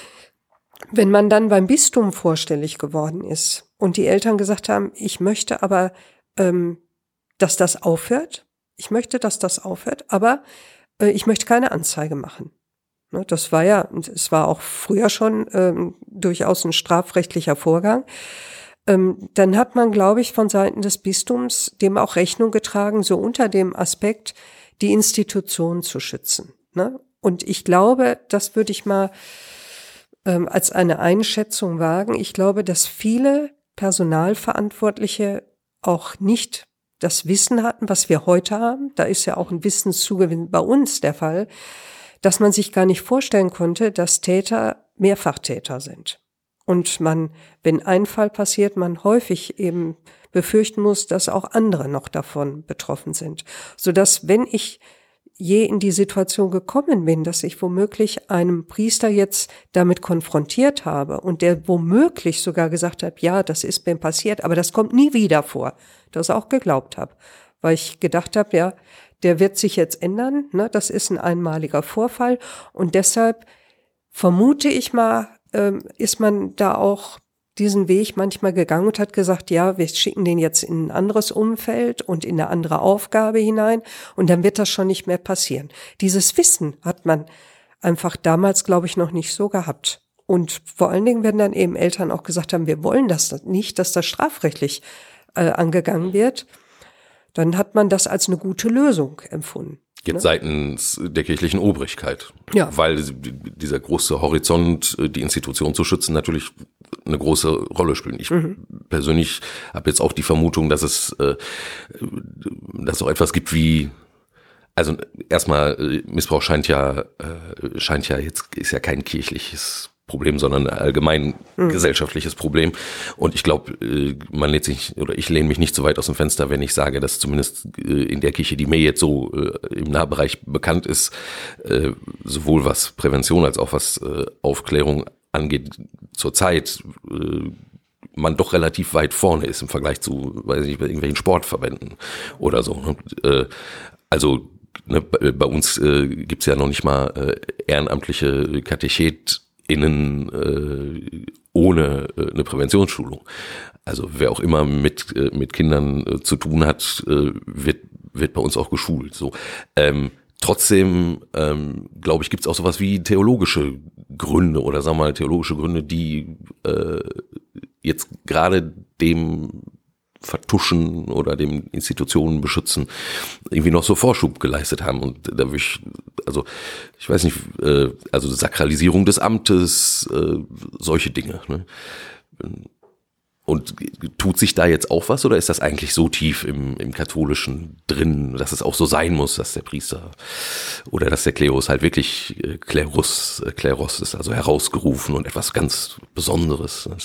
Wenn man dann beim Bistum vorstellig geworden ist und die Eltern gesagt haben, ich möchte aber, ähm, dass das aufhört, ich möchte, dass das aufhört, aber äh, ich möchte keine Anzeige machen. Ne, das war ja, es war auch früher schon ähm, durchaus ein strafrechtlicher Vorgang. Ähm, dann hat man, glaube ich, von Seiten des Bistums dem auch Rechnung getragen, so unter dem Aspekt, die Institution zu schützen. Ne? Und ich glaube, das würde ich mal ähm, als eine Einschätzung wagen. Ich glaube, dass viele Personalverantwortliche auch nicht das Wissen hatten, was wir heute haben. Da ist ja auch ein Wissenszugewinn bei uns der Fall, dass man sich gar nicht vorstellen konnte, dass Täter Mehrfachtäter sind. Und man, wenn ein Fall passiert, man häufig eben befürchten muss, dass auch andere noch davon betroffen sind. Sodass, wenn ich je in die Situation gekommen bin, dass ich womöglich einem Priester jetzt damit konfrontiert habe und der womöglich sogar gesagt hat, ja, das ist mir passiert, aber das kommt nie wieder vor, das auch geglaubt habe, weil ich gedacht habe, ja, der wird sich jetzt ändern, ne? Das ist ein einmaliger Vorfall und deshalb vermute ich mal, ähm, ist man da auch diesen Weg manchmal gegangen und hat gesagt, ja, wir schicken den jetzt in ein anderes Umfeld und in eine andere Aufgabe hinein und dann wird das schon nicht mehr passieren. Dieses Wissen hat man einfach damals, glaube ich, noch nicht so gehabt. Und vor allen Dingen, wenn dann eben Eltern auch gesagt haben, wir wollen das nicht, dass das strafrechtlich äh, angegangen wird, dann hat man das als eine gute Lösung empfunden. Jetzt ne? Seitens der kirchlichen Obrigkeit. Ja. Weil dieser große Horizont, die Institution zu schützen, natürlich eine große Rolle spielt. Ich mhm. persönlich habe jetzt auch die Vermutung, dass es, äh, dass es auch etwas gibt wie, also erstmal, Missbrauch scheint ja, äh, scheint ja jetzt, ist ja kein kirchliches Problem, sondern ein allgemein mhm. gesellschaftliches Problem. Und ich glaube, man lädt sich, oder ich lehne mich nicht so weit aus dem Fenster, wenn ich sage, dass zumindest in der Kirche, die mir jetzt so im Nahbereich bekannt ist, sowohl was Prävention als auch was Aufklärung angeht, zurzeit man doch relativ weit vorne ist im Vergleich zu, weiß ich nicht, irgendwelchen Sportverbänden oder so. Also ne, bei uns gibt's ja noch nicht mal ehrenamtliche Katechet innen äh, ohne äh, eine Präventionsschulung. Also wer auch immer mit äh, mit Kindern äh, zu tun hat, äh, wird wird bei uns auch geschult. So ähm, trotzdem ähm, glaube ich, gibt es auch sowas wie theologische Gründe oder sagen wir mal theologische Gründe, die äh, jetzt gerade dem Vertuschen oder dem Institutionen beschützen irgendwie noch so Vorschub geleistet haben. Und da würde ich, also ich weiß nicht, äh, also Sakralisierung des Amtes, äh, solche Dinge. Ne? Und tut sich da jetzt auch was oder ist das eigentlich so tief im, im Katholischen drin, dass es auch so sein muss, dass der Priester oder dass der Klerus halt wirklich äh, Klerus, äh, Kleros ist, also herausgerufen und etwas ganz Besonderes. Das,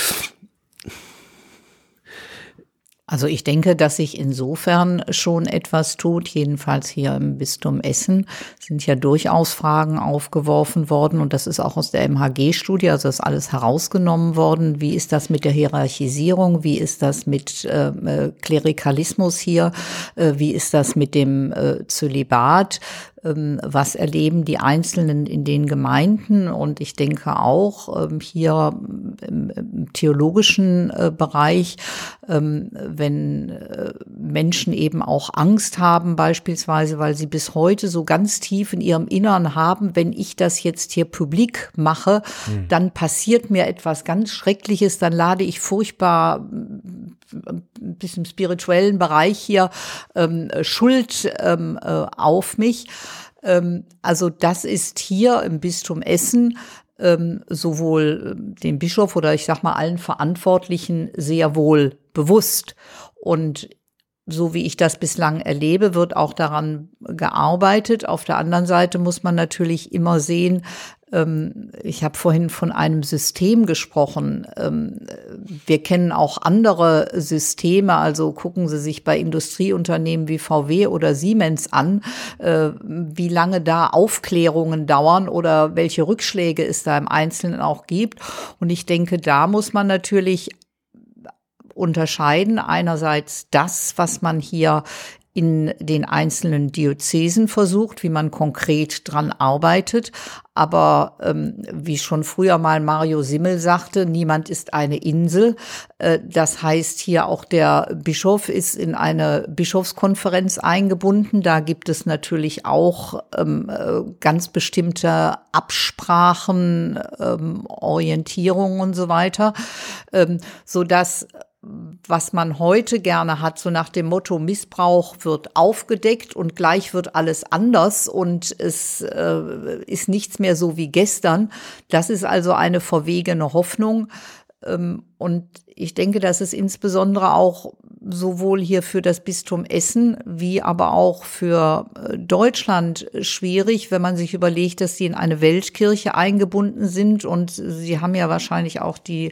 Also ich denke, dass sich insofern schon etwas tut, jedenfalls hier im Bistum Essen sind ja durchaus Fragen aufgeworfen worden und das ist auch aus der M H G-Studie, also das ist alles herausgenommen worden. Wie ist das mit der Hierarchisierung? Wie ist das mit äh, Klerikalismus hier? Äh, wie ist das mit dem äh, Zölibat? Was erleben die Einzelnen in den Gemeinden? Und ich denke auch hier im theologischen Bereich, wenn Menschen eben auch Angst haben, beispielsweise, weil sie bis heute so ganz tief in ihrem Innern haben, wenn ich das jetzt hier publik mache, hm. dann passiert mir etwas ganz Schreckliches, dann lade ich furchtbar ein bisschen im spirituellen Bereich hier ähm, Schuld ähm, äh, auf mich. Ähm, also das ist hier im Bistum Essen ähm, sowohl dem Bischof oder ich sag mal allen Verantwortlichen sehr wohl bewusst. Und so wie ich das bislang erlebe, wird auch daran gearbeitet. Auf der anderen Seite muss man natürlich immer sehen, ähm, ich habe vorhin von einem System gesprochen. Ähm, wir kennen auch andere Systeme, also gucken Sie sich bei Industrieunternehmen wie V W oder Siemens an, äh, wie lange da Aufklärungen dauern oder welche Rückschläge es da im Einzelnen auch gibt. Und ich denke, da muss man natürlich unterscheiden. Einerseits das, was man hier in den einzelnen Diözesen versucht, wie man konkret dran arbeitet. Aber ähm, wie schon früher mal Mario Simmel sagte, niemand ist eine Insel. Äh, das heißt, hier auch der Bischof ist in eine Bischofskonferenz eingebunden. Da gibt es natürlich auch ähm, ganz bestimmte Absprachen, ähm, Orientierungen und so weiter, ähm, sodass was man heute gerne hat, so nach dem Motto, Missbrauch wird aufgedeckt und gleich wird alles anders und es äh, ist nichts mehr so wie gestern. Das ist also eine verwegene Hoffnung. Ähm, und ich denke, das ist insbesondere auch sowohl hier für das Bistum Essen wie aber auch für Deutschland schwierig, wenn man sich überlegt, dass sie in eine Weltkirche eingebunden sind. Und Sie haben ja wahrscheinlich auch die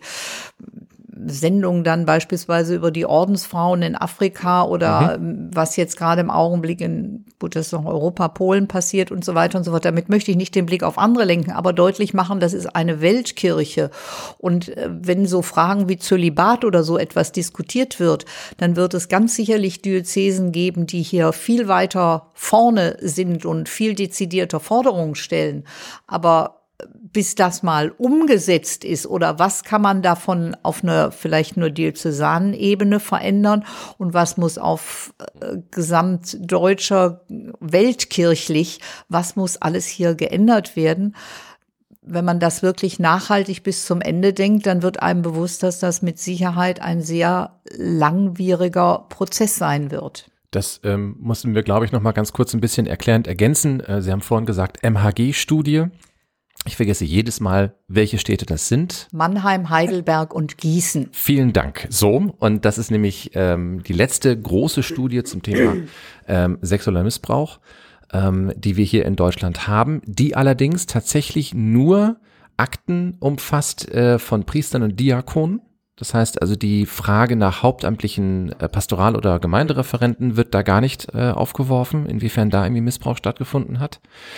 Sendungen dann beispielsweise über die Ordensfrauen in Afrika oder mhm. was jetzt gerade im Augenblick in, gut, das ist noch Europa, Polen passiert und so weiter und so fort. Damit möchte ich nicht den Blick auf andere lenken, aber deutlich machen, das ist eine Weltkirche. Und wenn so Fragen wie Zölibat oder so etwas diskutiert wird, dann wird es ganz sicherlich Diözesen geben, die hier viel weiter vorne sind und viel dezidierter Forderungen stellen. Aber bis das mal umgesetzt ist oder was kann man davon auf einer vielleicht nur diözesanen Ebene verändern und was muss auf äh, gesamtdeutscher, weltkirchlich, was muss alles hier geändert werden? Wenn man das wirklich nachhaltig bis zum Ende denkt, dann wird einem bewusst, dass das mit Sicherheit ein sehr langwieriger Prozess sein wird. Das ähm, mussten wir, glaube ich, noch mal ganz kurz ein bisschen erklärend ergänzen. Äh, Sie haben vorhin gesagt, M H G-Studie. Ich vergesse jedes Mal, welche Städte das sind. Mannheim, Heidelberg und Gießen. Vielen Dank. So, und das ist nämlich ähm, die letzte große Studie zum Thema ähm, sexueller Missbrauch, ähm, die wir hier in Deutschland haben, die allerdings tatsächlich nur Akten umfasst äh, von Priestern und Diakonen. Das heißt also, die Frage nach hauptamtlichen äh, Pastoral- oder Gemeindereferenten wird da gar nicht äh, aufgeworfen, inwiefern da irgendwie Missbrauch stattgefunden hat.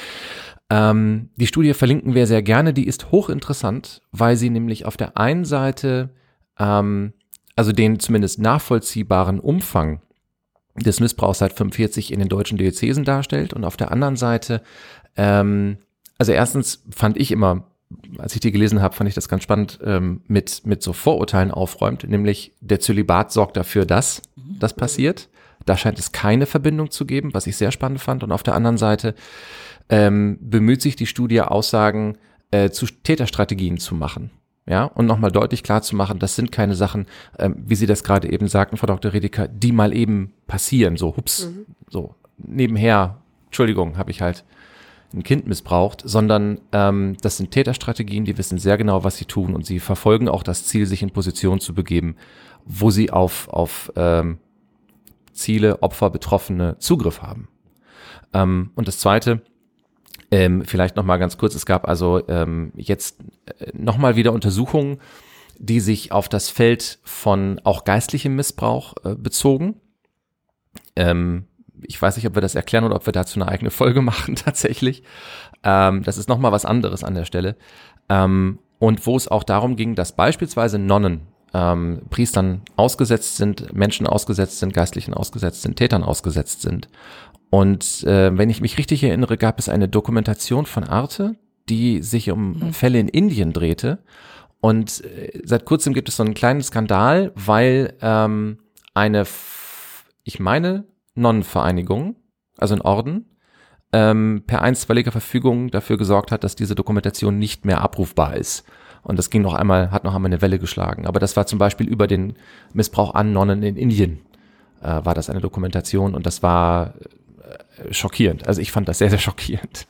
Ähm, die Studie verlinken wir sehr gerne, die ist hochinteressant, weil sie nämlich auf der einen Seite ähm, also den zumindest nachvollziehbaren Umfang des Missbrauchs seit fünfundvierzig in den deutschen Diözesen darstellt und auf der anderen Seite, ähm, also erstens fand ich immer, als ich die gelesen habe, fand ich das ganz spannend, ähm, mit mit so Vorurteilen aufräumt, nämlich der Zölibat sorgt dafür, dass das passiert. Da scheint es keine Verbindung zu geben, was ich sehr spannend fand. Und auf der anderen Seite ähm, bemüht sich die Studie, Aussagen äh, zu Täterstrategien zu machen. Ja, und nochmal deutlich klar zu machen, das sind keine Sachen, ähm, wie Sie das gerade eben sagten, Frau Doktor Redeker, die mal eben passieren, so hups, mhm. so nebenher, Entschuldigung, habe ich halt ein Kind missbraucht, sondern ähm, das sind Täterstrategien, die wissen sehr genau, was sie tun und sie verfolgen auch das Ziel, sich in Position zu begeben, wo sie auf, auf ähm, Ziele, Opfer, Betroffene Zugriff haben. Ähm, und das Zweite, ähm, vielleicht nochmal ganz kurz, es gab also ähm, jetzt äh, nochmal wieder Untersuchungen, die sich auf das Feld von auch geistlichem Missbrauch äh, bezogen. Ähm, ich weiß nicht, ob wir das erklären oder ob wir dazu eine eigene Folge machen tatsächlich. Ähm, das ist nochmal was anderes an der Stelle. Ähm, und wo es auch darum ging, dass beispielsweise Nonnen ähm, Priestern ausgesetzt sind, Menschen ausgesetzt sind, Geistlichen ausgesetzt sind, Tätern ausgesetzt sind. Und äh, wenn ich mich richtig erinnere, gab es eine Dokumentation von Arte, die sich um mhm. Fälle in Indien drehte. Und äh, seit kurzem gibt es so einen kleinen Skandal, weil ähm, eine, F- ich meine, Nonnenvereinigung, also ein Orden, ähm, per einstweiliger Verfügung dafür gesorgt hat, dass diese Dokumentation nicht mehr abrufbar ist. Und das ging noch einmal, hat noch einmal eine Welle geschlagen. Aber das war zum Beispiel über den Missbrauch an Nonnen in Indien, äh, war das eine Dokumentation. Und das war äh, schockierend. Also ich fand das sehr, sehr schockierend.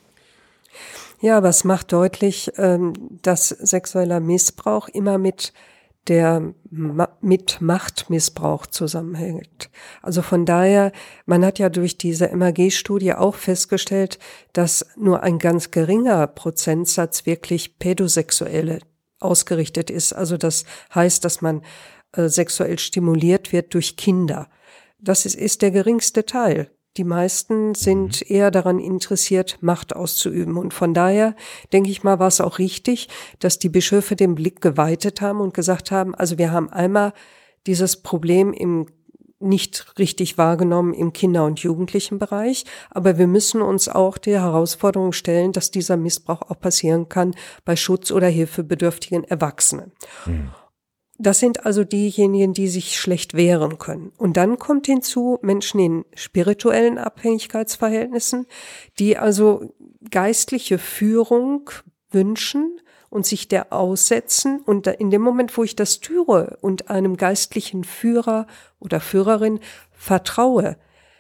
Ja, aber es macht deutlich, dass sexueller Missbrauch immer mit der mit Machtmissbrauch zusammenhängt. Also von daher, man hat ja durch diese M A G-Studie auch festgestellt, dass nur ein ganz geringer Prozentsatz wirklich pädosexuelle ausgerichtet ist. Also das heißt, dass man äh, sexuell stimuliert wird durch Kinder. Das ist, ist der geringste Teil. Die meisten sind eher daran interessiert, Macht auszuüben. Und von daher, denke ich mal, war es auch richtig, dass die Bischöfe den Blick geweitet haben und gesagt haben, also wir haben einmal dieses Problem im nicht richtig wahrgenommen im Kinder- und Jugendlichenbereich, aber wir müssen uns auch der Herausforderung stellen, dass dieser Missbrauch auch passieren kann bei schutz- oder hilfebedürftigen Erwachsenen. Mhm. Das sind also diejenigen, die sich schlecht wehren können. Und dann kommt hinzu Menschen in spirituellen Abhängigkeitsverhältnissen, die also geistliche Führung wünschen und sich der aussetzen. Und in dem Moment, wo ich das tue und einem geistlichen Führer oder Führerin vertraue,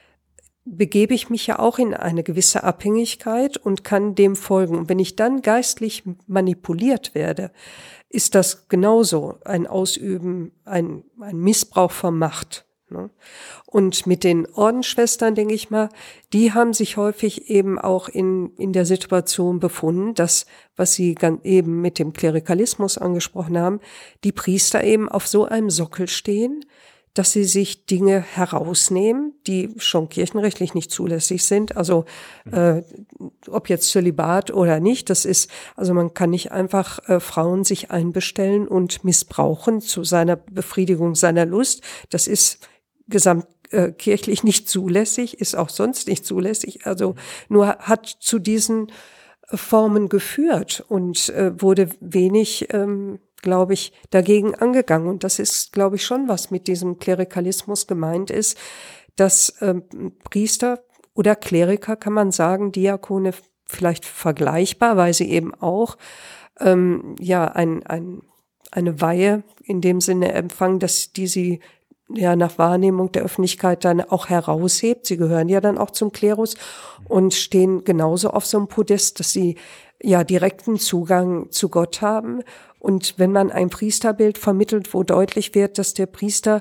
begebe ich mich ja auch in eine gewisse Abhängigkeit und kann dem folgen. Und wenn ich dann geistlich manipuliert werde, ist das genauso ein Ausüben, ein, ein Missbrauch von Macht. Ne? Und mit den Ordensschwestern, denke ich mal, die haben sich häufig eben auch in, in der Situation befunden, dass, was sie ganz eben mit dem Klerikalismus angesprochen haben, die Priester eben auf so einem Sockel stehen, dass sie sich Dinge herausnehmen, die schon kirchenrechtlich nicht zulässig sind. Also äh, ob jetzt Zölibat oder nicht, das ist, also man kann nicht einfach äh, Frauen sich einbestellen und missbrauchen zu seiner Befriedigung seiner Lust. Das ist gesamtkirchlich äh, nicht zulässig, ist auch sonst nicht zulässig. Also nur hat zu diesen Formen geführt und äh, wurde wenig ähm, glaube ich, dagegen angegangen. Und das ist, glaube ich, schon was mit diesem Klerikalismus gemeint ist, dass ähm, Priester oder Kleriker, kann man sagen, Diakone vielleicht vergleichbar, weil sie eben auch ähm, ja ein, ein, eine Weihe in dem Sinne empfangen, dass die sie ja nach Wahrnehmung der Öffentlichkeit dann auch heraushebt. Sie gehören ja dann auch zum Klerus und stehen genauso auf so einem Podest, dass sie ja direkten Zugang zu Gott haben. Und wenn man ein Priesterbild vermittelt, wo deutlich wird, dass der Priester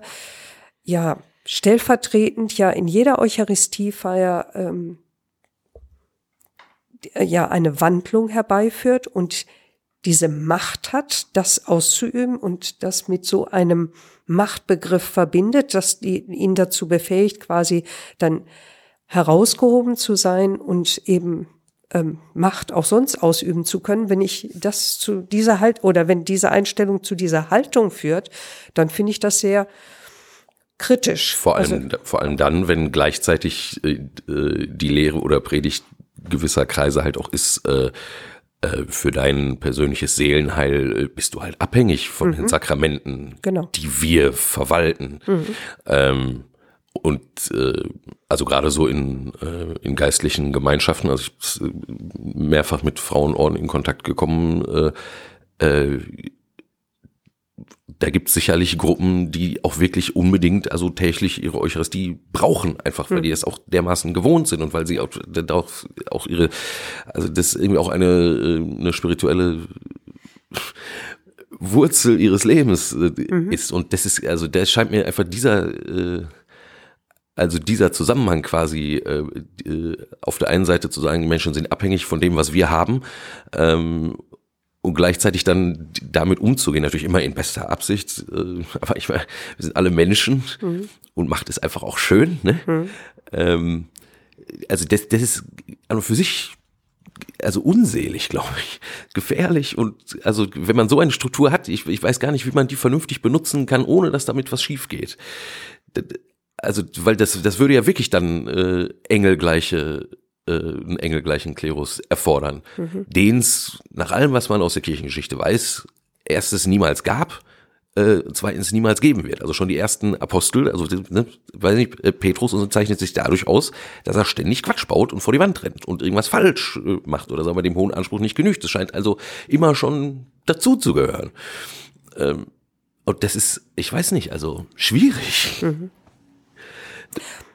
ja stellvertretend ja in jeder Eucharistiefeier ähm, ja eine Wandlung herbeiführt und diese Macht hat, das auszuüben und das mit so einem Machtbegriff verbindet, dass die, ihn dazu befähigt, quasi dann herausgehoben zu sein und eben ähm, Macht auch sonst ausüben zu können. Wenn ich das zu dieser Halt oder wenn diese Einstellung zu dieser Haltung führt, dann finde ich das sehr kritisch. Vor allem, also, vor allem dann, wenn gleichzeitig äh, die Lehre oder Predigt gewisser Kreise halt auch ist, äh, für dein persönliches Seelenheil bist du halt abhängig von mhm. den Sakramenten, genau. die wir verwalten. Mhm. Ähm, und äh, also gerade so in, äh, in geistlichen Gemeinschaften, also ich bin mehrfach mit Frauenorden in Kontakt gekommen, äh, äh, da gibt es sicherlich Gruppen, die auch wirklich unbedingt, also täglich ihre Eucharistie brauchen, einfach weil mhm. die es auch dermaßen gewohnt sind und weil sie auch, auch, auch ihre, also das irgendwie auch eine, eine spirituelle Wurzel ihres Lebens mhm. ist. Und das ist, also der scheint mir einfach dieser, also dieser Zusammenhang quasi auf der einen Seite zu sagen, die Menschen sind abhängig von dem, was wir haben, und gleichzeitig dann damit umzugehen, natürlich immer in bester Absicht, äh, aber ich meine, wir sind alle Menschen mhm. und Macht ist einfach auch schön, ne? Mhm. Ähm, also das, das ist also für sich also unselig, glaube ich, gefährlich und also wenn man so eine Struktur hat, ich, ich weiß gar nicht, wie man die vernünftig benutzen kann, ohne dass damit was schief geht. Also weil das das würde ja wirklich dann äh, engelgleiche einen engelgleichen Klerus erfordern, mhm. den es nach allem, was man aus der Kirchengeschichte weiß, erstens niemals gab, äh, zweitens niemals geben wird. Also schon die ersten Apostel, also ne, weiß nicht, Petrus zeichnet sich dadurch aus, dass er ständig Quatsch baut und vor die Wand rennt und irgendwas falsch äh, macht oder sagen wir dem hohen Anspruch nicht genügt. Das scheint also immer schon dazu zu gehören. Ähm, und das ist, ich weiß nicht, also schwierig. Mhm.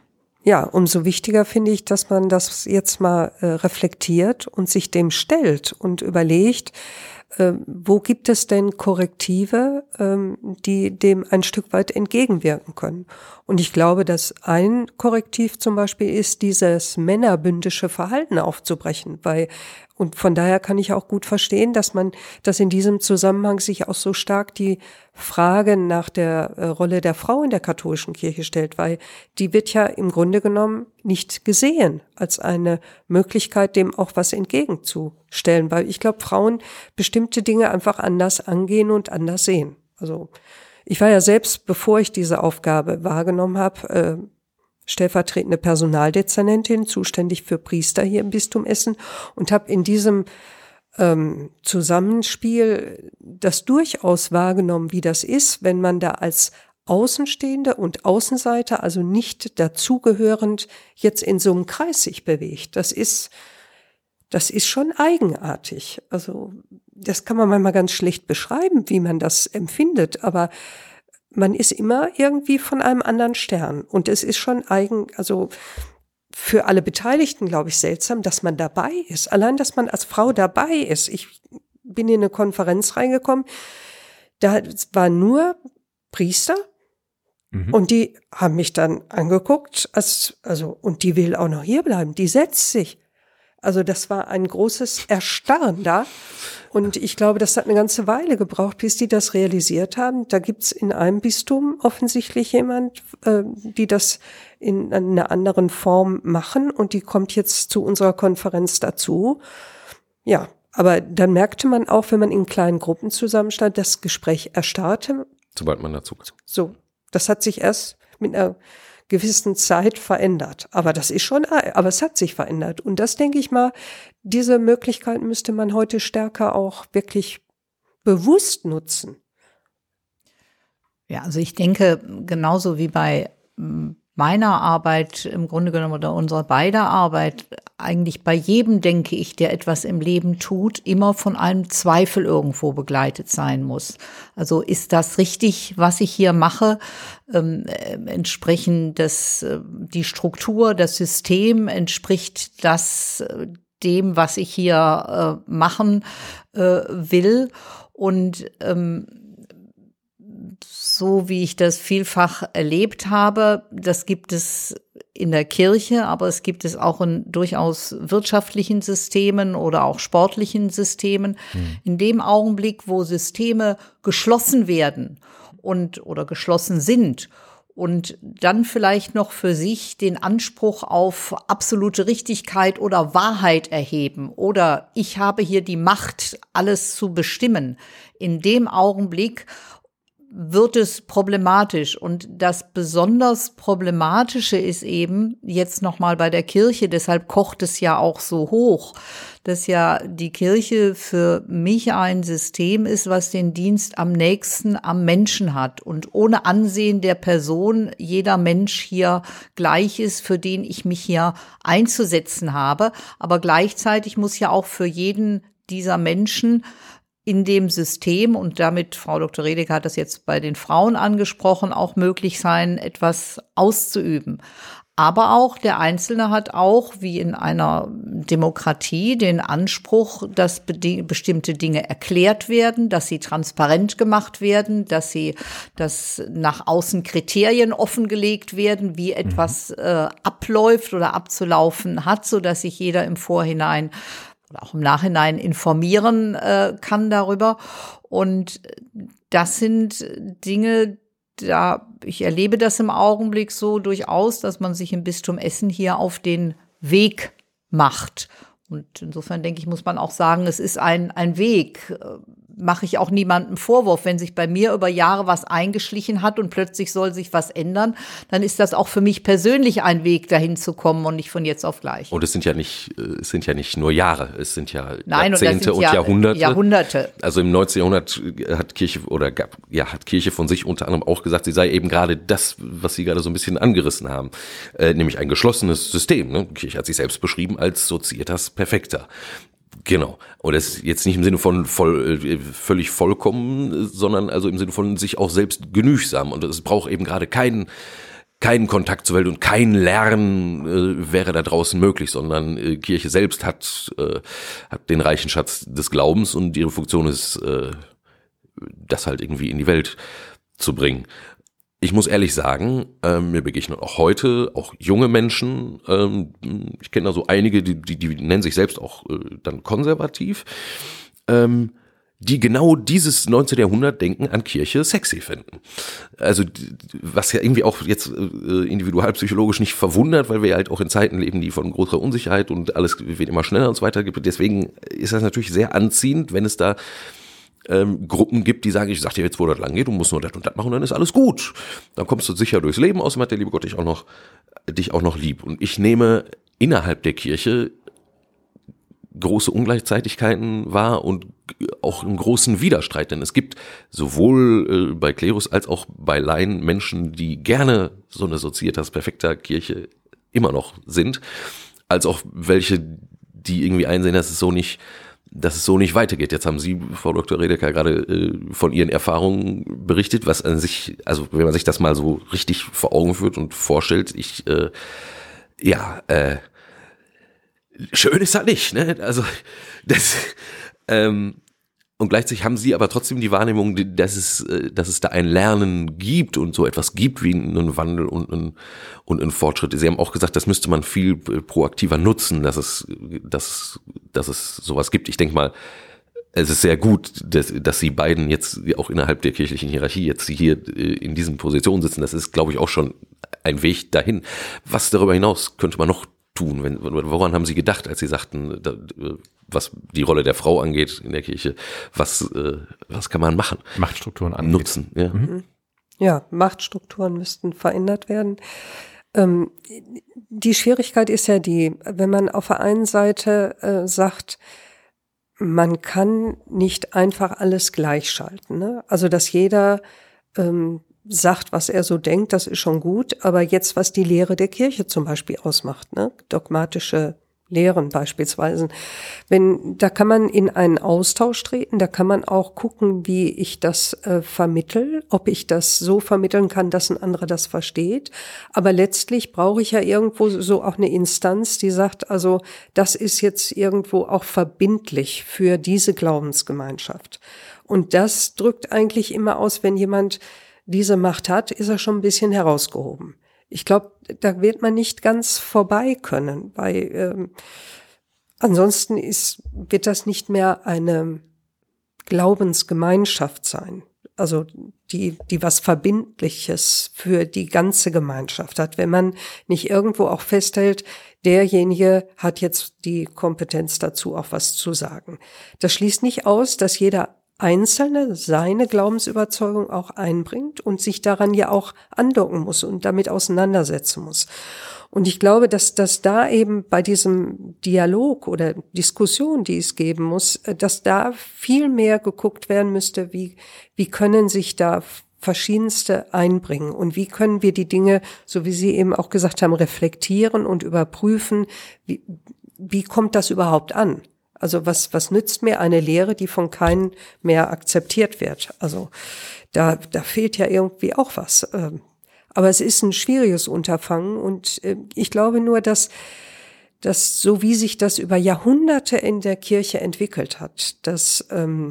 ja, umso wichtiger finde ich, dass man das jetzt mal äh, reflektiert und sich dem stellt und überlegt, äh, wo gibt es denn Korrektive, ähm, die dem ein Stück weit entgegenwirken können. Und ich glaube, dass ein Korrektiv zum Beispiel ist, dieses männerbündische Verhalten aufzubrechen, weil und von daher kann ich auch gut verstehen, dass man, dass in diesem Zusammenhang sich auch so stark die Frage nach der äh, Rolle der Frau in der katholischen Kirche stellt, weil die wird ja im Grunde genommen nicht gesehen als eine Möglichkeit, dem auch was entgegenzustellen, weil ich glaube, Frauen bestimmte Dinge einfach anders angehen und anders sehen. Also ich war ja selbst, bevor ich diese Aufgabe wahrgenommen habe, äh, stellvertretende Personaldezernentin, zuständig für Priester hier im Bistum Essen und habe in diesem ähm, Zusammenspiel das durchaus wahrgenommen, wie das ist, wenn man da als Außenstehende und Außenseiter, also nicht dazugehörend, jetzt in so einem Kreis sich bewegt. Das ist, das ist schon eigenartig. Also das kann man manchmal ganz schlecht beschreiben, wie man das empfindet, aber man ist immer irgendwie von einem anderen Stern. Und es ist schon eigen, also für alle Beteiligten, glaube ich, seltsam, dass man dabei ist. Allein, dass man als Frau dabei ist. Ich bin in eine Konferenz reingekommen, da waren nur Priester mhm. und die haben mich dann angeguckt, als, also, und die will auch noch hier bleiben, die setzt sich. Also das war ein großes Erstarren da. Und ich glaube, das hat eine ganze Weile gebraucht, bis die das realisiert haben. Da gibt's in einem Bistum offensichtlich jemand, äh, die das in einer anderen Form machen. Und die kommt jetzt zu unserer Konferenz dazu. Ja, aber dann merkte man auch, wenn man in kleinen Gruppen zusammenstand, das Gespräch erstarrte. Sobald man dazu kommt. So, das hat sich erst mit einer gewissen Zeit verändert. Aber das ist schon, aber es hat sich verändert. Und das, denke ich mal, diese Möglichkeit müsste man heute stärker auch wirklich bewusst nutzen. Ja, also ich denke, genauso wie bei meiner Arbeit im Grunde genommen oder unserer beider Arbeit, eigentlich bei jedem, denke ich, der etwas im Leben tut, immer von einem Zweifel irgendwo begleitet sein muss. Also ist das richtig, was ich hier mache? Ähm, entsprechend das, die Struktur, das System, entspricht das dem, was ich hier äh, machen äh, will? Und ähm, so wie ich das vielfach erlebt habe, das gibt es in der Kirche, aber es gibt es auch in durchaus wirtschaftlichen Systemen oder auch sportlichen Systemen. Mhm. In dem Augenblick, wo Systeme geschlossen werden und oder geschlossen sind und dann vielleicht noch für sich den Anspruch auf absolute Richtigkeit oder Wahrheit erheben oder ich habe hier die Macht, alles zu bestimmen, in dem Augenblick wird es problematisch. Und das besonders Problematische ist eben jetzt nochmal bei der Kirche, deshalb kocht es ja auch so hoch, dass ja die Kirche für mich ein System ist, was den Dienst am nächsten am Menschen hat und ohne Ansehen der Person jeder Mensch hier gleich ist, für den ich mich hier einzusetzen habe. Aber gleichzeitig muss ja auch für jeden dieser Menschen in dem System, und damit, Frau Doktor Redeker hat das jetzt bei den Frauen angesprochen, auch möglich sein, etwas auszuüben. Aber auch der Einzelne hat auch, wie in einer Demokratie, den Anspruch, dass bestimmte Dinge erklärt werden, dass sie transparent gemacht werden, dass sie, dass nach außen Kriterien offengelegt werden, wie etwas äh, abläuft oder abzulaufen hat, so dass sich jeder im Vorhinein oder auch im Nachhinein informieren äh, kann darüber. Und das sind Dinge, da ich erlebe das im Augenblick so durchaus, dass man sich im Bistum Essen hier auf den Weg macht. Und insofern denke ich, muss man auch sagen, es ist ein, ein Weg. Mache ich auch niemandem Vorwurf. Wenn sich bei mir über Jahre was eingeschlichen hat und plötzlich soll sich was ändern, dann ist das auch für mich persönlich ein Weg, dahin zu kommen und nicht von jetzt auf gleich. Und es sind ja nicht, es sind ja nicht nur Jahre, es sind ja Nein, Jahrzehnte und, und, und Jahrhunderte. Jahrhunderte. Also im neunzehnten Jahrhundert hat Kirche oder ja hat Kirche von sich unter anderem auch gesagt, sie sei eben gerade das, was Sie gerade so ein bisschen angerissen haben, äh, nämlich ein geschlossenes System. Ne? Die Kirche hat sich selbst beschrieben als Societas Perfecta. Genau. Und das ist jetzt nicht im Sinne von voll, völlig vollkommen, sondern also im Sinne von sich auch selbst genügsam. Und es braucht eben gerade keinen keinen Kontakt zur Welt und kein Lernen äh, wäre da draußen möglich, sondern äh, Kirche selbst hat, äh, hat den reichen Schatz des Glaubens und ihre Funktion ist, äh, das halt irgendwie in die Welt zu bringen. Ich muss ehrlich sagen, ähm, mir begegnen auch heute auch junge Menschen, ähm, ich kenne da so einige, die, die, die nennen sich selbst auch äh, dann konservativ, ähm, die genau dieses neunzehnten Jahrhundert-Denken an Kirche sexy finden. Also was ja irgendwie auch jetzt äh, individualpsychologisch nicht verwundert, weil wir halt auch in Zeiten leben, die von großer Unsicherheit und alles wird immer schneller und so weiter gibt. Deswegen ist das natürlich sehr anziehend, wenn es da ähm, Gruppen gibt, die sagen, ich sag dir jetzt, wo das lang geht, du musst nur das und das machen, dann ist alles gut. Dann kommst du sicher durchs Leben, außerdem hat der liebe Gott dich auch noch, dich auch noch lieb. Und ich nehme innerhalb der Kirche große Ungleichzeitigkeiten wahr und auch einen großen Widerstreit, denn es gibt sowohl äh, bei Klerus als auch bei Laien Menschen, die gerne so eine Societas perfecta Kirche immer noch sind, als auch welche, die irgendwie einsehen, dass es so nicht, dass es so nicht weitergeht. Jetzt haben Sie, Frau Doktor Redeker, gerade äh, von Ihren Erfahrungen berichtet, was an sich, also wenn man sich das mal so richtig vor Augen führt und vorstellt, ich, äh, ja, äh, schön ist das nicht, ne? Also das ähm, und gleichzeitig haben sie aber trotzdem die Wahrnehmung, dass es, dass es da ein Lernen gibt und so etwas gibt wie einen Wandel und einen, und einen Fortschritt. Sie haben auch gesagt, das müsste man viel proaktiver nutzen, dass es, dass, dass es sowas gibt. Ich denke mal, es ist sehr gut, dass, dass Sie beiden jetzt auch innerhalb der kirchlichen Hierarchie jetzt hier in diesen Positionen sitzen. Das ist, glaube ich, auch schon ein Weg dahin. Was darüber hinaus könnte man noch tun? Wenn, woran haben Sie gedacht, als Sie sagten, da, was die Rolle der Frau angeht in der Kirche, was, äh, was kann man machen? Machtstrukturen angeht. Nutzen, ja. Mhm. Ja, Machtstrukturen müssten verändert werden. Ähm, die Schwierigkeit ist ja die, wenn man auf der einen Seite äh, sagt, man kann nicht einfach alles gleichschalten, ne? Also, dass jeder ähm, sagt, was er so denkt, das ist schon gut, aber jetzt, was die Lehre der Kirche zum Beispiel ausmacht, ne? Dogmatische Lehren beispielsweise. Wenn, da kann man in einen Austausch treten, da kann man auch gucken, wie ich das äh, vermittel, ob ich das so vermitteln kann, dass ein anderer das versteht. Aber letztlich brauche ich ja irgendwo so auch eine Instanz, die sagt, also das ist jetzt irgendwo auch verbindlich für diese Glaubensgemeinschaft. Und das drückt eigentlich immer aus, wenn jemand diese Macht hat, ist er schon ein bisschen herausgehoben. Ich glaube, da wird man nicht ganz vorbei können, weil ähm, ansonsten ist, wird das nicht mehr eine Glaubensgemeinschaft sein. Also die, die was Verbindliches für die ganze Gemeinschaft hat. Wenn man nicht irgendwo auch festhält, derjenige hat jetzt die Kompetenz dazu, auch was zu sagen. Das schließt nicht aus, dass jeder Einzelne seine Glaubensüberzeugung auch einbringt und sich daran ja auch andocken muss und damit auseinandersetzen muss. Und ich glaube, dass, dass da eben bei diesem Dialog oder Diskussion, die es geben muss, dass da viel mehr geguckt werden müsste, wie, wie können sich da verschiedenste einbringen und wie können wir die Dinge, so wie Sie eben auch gesagt haben, reflektieren und überprüfen, wie, wie kommt das überhaupt an? Also was, was nützt mir eine Lehre, die von keinem mehr akzeptiert wird? Also da, da fehlt ja irgendwie auch was. Aber es ist ein schwieriges Unterfangen und ich glaube nur, dass, dass so wie sich das über Jahrhunderte in der Kirche entwickelt hat, dass, ähm,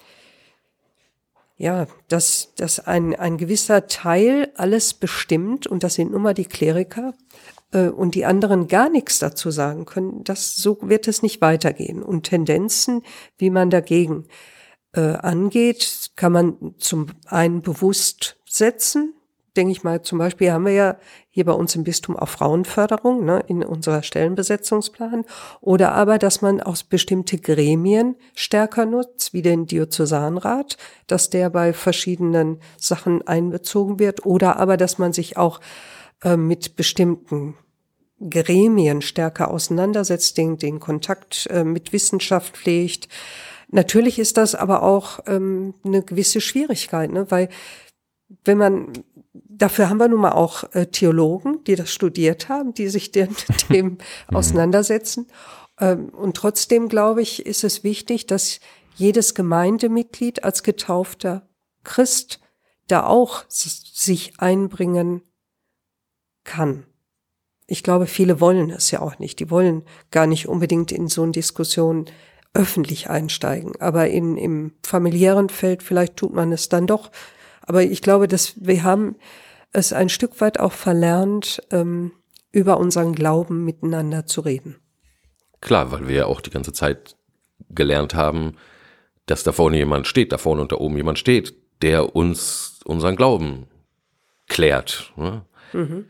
ja, dass, dass ein, ein gewisser Teil alles bestimmt und das sind nun mal die Kleriker, und die anderen gar nichts dazu sagen können, das, so wird es nicht weitergehen. Und Tendenzen, wie man dagegen äh, angeht, kann man zum einen bewusst setzen. Denke ich mal, zum Beispiel haben wir ja hier bei uns im Bistum auch Frauenförderung, ne, in unserer Stellenbesetzungsplan. Oder aber, dass man auch bestimmte Gremien stärker nutzt, wie den Diözesanrat, dass der bei verschiedenen Sachen einbezogen wird. Oder aber, dass man sich auch mit bestimmten Gremien stärker auseinandersetzt, den, den Kontakt äh, mit Wissenschaft pflegt. Natürlich ist das aber auch ähm, eine gewisse Schwierigkeit, ne? Weil wenn man, dafür haben wir nun mal auch äh, Theologen, die das studiert haben, die sich den Themen auseinandersetzen. Ähm, und trotzdem, glaube ich, ist es wichtig, dass jedes Gemeindemitglied als getaufter Christ da auch s- sich einbringen kann. Ich glaube, viele wollen es ja auch nicht. Die wollen gar nicht unbedingt in so eine Diskussion öffentlich einsteigen. Aber in, im familiären Feld, vielleicht tut man es dann doch. Aber ich glaube, dass wir haben es ein Stück weit auch verlernt, ähm, über unseren Glauben miteinander zu reden. Klar, weil wir ja auch die ganze Zeit gelernt haben, dass da vorne jemand steht, da vorne und da oben jemand steht, der uns unseren Glauben klärt. Ne? Mhm.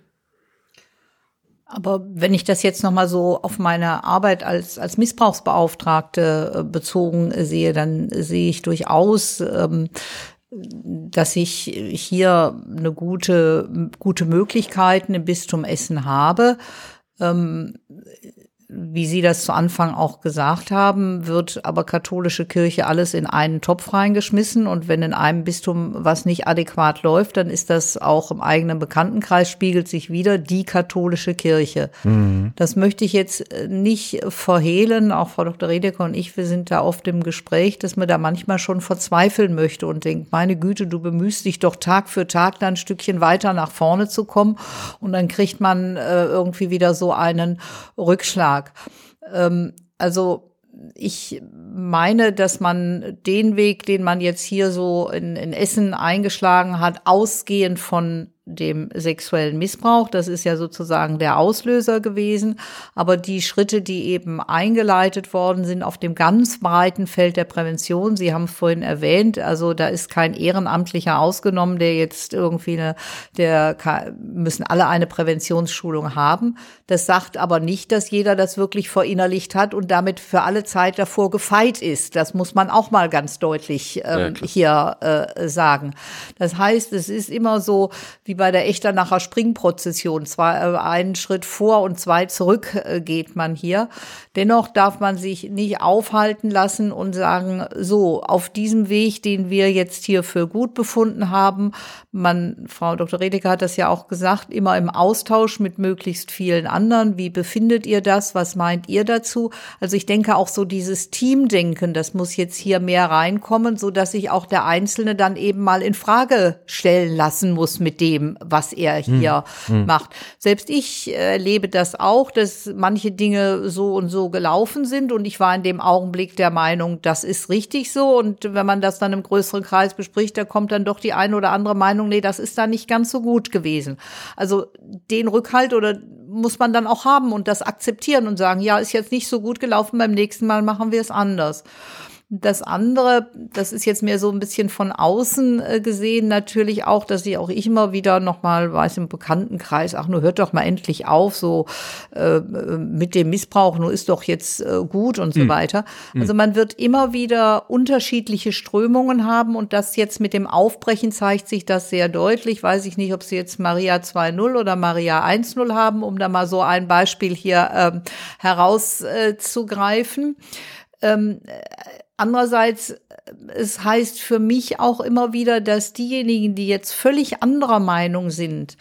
Aber wenn ich das jetzt nochmal so auf meine Arbeit als, als Missbrauchsbeauftragte bezogen sehe, dann sehe ich durchaus, ähm, dass ich hier eine gute, gute Möglichkeiten im Bistum Essen habe. Ähm, Wie Sie das zu Anfang auch gesagt haben, wird aber katholische Kirche alles in einen Topf reingeschmissen. Und wenn in einem Bistum was nicht adäquat läuft, dann ist das auch im eigenen Bekanntenkreis, spiegelt sich wieder die katholische Kirche. Mhm. Das möchte ich jetzt nicht verhehlen. Auch Frau Doktor Redeker und ich, wir sind da oft im Gespräch, dass man da manchmal schon verzweifeln möchte und denkt, meine Güte, du bemühst dich doch Tag für Tag da ein Stückchen weiter nach vorne zu kommen. Und dann kriegt man äh, irgendwie wieder so einen Rückschlag. Also ich meine, dass man den Weg, den man jetzt hier so in, in Essen eingeschlagen hat, ausgehend von dem sexuellen Missbrauch, das ist ja sozusagen der Auslöser gewesen, aber die Schritte, die eben eingeleitet worden sind auf dem ganz breiten Feld der Prävention, Sie haben es vorhin erwähnt, also da ist kein Ehrenamtlicher ausgenommen, der jetzt irgendwie eine, der müssen alle eine Präventionsschulung haben. Das sagt aber nicht, dass jeder das wirklich verinnerlicht hat und damit für alle Zeit davor gefeit ist. Das muss man auch mal ganz deutlich ähm, ja, hier äh, sagen. Das heißt, es ist immer so, wie bei der Echternacher Springprozession. Zwar einen Schritt vor und zwei zurück äh, geht man hier. Dennoch darf man sich nicht aufhalten lassen und sagen, so, auf diesem Weg, den wir jetzt hier für gut befunden haben, man, Frau Doktor Redeker hat das ja auch gesagt, immer im Austausch mit möglichst vielen anderen. Wie befindet ihr das? Was meint ihr dazu? Also ich denke auch so dieses Teamdenken, das muss jetzt hier mehr reinkommen, so dass sich auch der Einzelne dann eben mal in Frage stellen lassen muss mit dem, was er hier hm. macht. Selbst ich erlebe das auch, dass manche Dinge so und so gelaufen sind und ich war in dem Augenblick der Meinung, das ist richtig so und wenn man das dann im größeren Kreis bespricht, da kommt dann doch die eine oder andere Meinung, nee, das ist da nicht ganz so gut gewesen. Also den Rückhalt oder muss man dann auch haben und das akzeptieren und sagen, ja, ist jetzt nicht so gut gelaufen, beim nächsten Mal machen wir es anders. Das andere, das ist jetzt mehr so ein bisschen von außen äh, gesehen, natürlich auch, dass ich auch ich immer wieder nochmal weiß im Bekanntenkreis, ach, nur hört doch mal endlich auf, so äh, mit dem Missbrauch, nur ist doch jetzt äh, gut und so mhm. weiter. Also man wird immer wieder unterschiedliche Strömungen haben und das jetzt mit dem Aufbrechen zeigt sich das sehr deutlich. Weiß ich nicht, ob Sie jetzt Maria zwei Punkt null oder Maria eins Punkt null haben, um da mal so ein Beispiel hier ähm, herauszugreifen. Ähm, Andererseits, es heißt für mich auch immer wieder, dass diejenigen, die jetzt völlig anderer Meinung sind,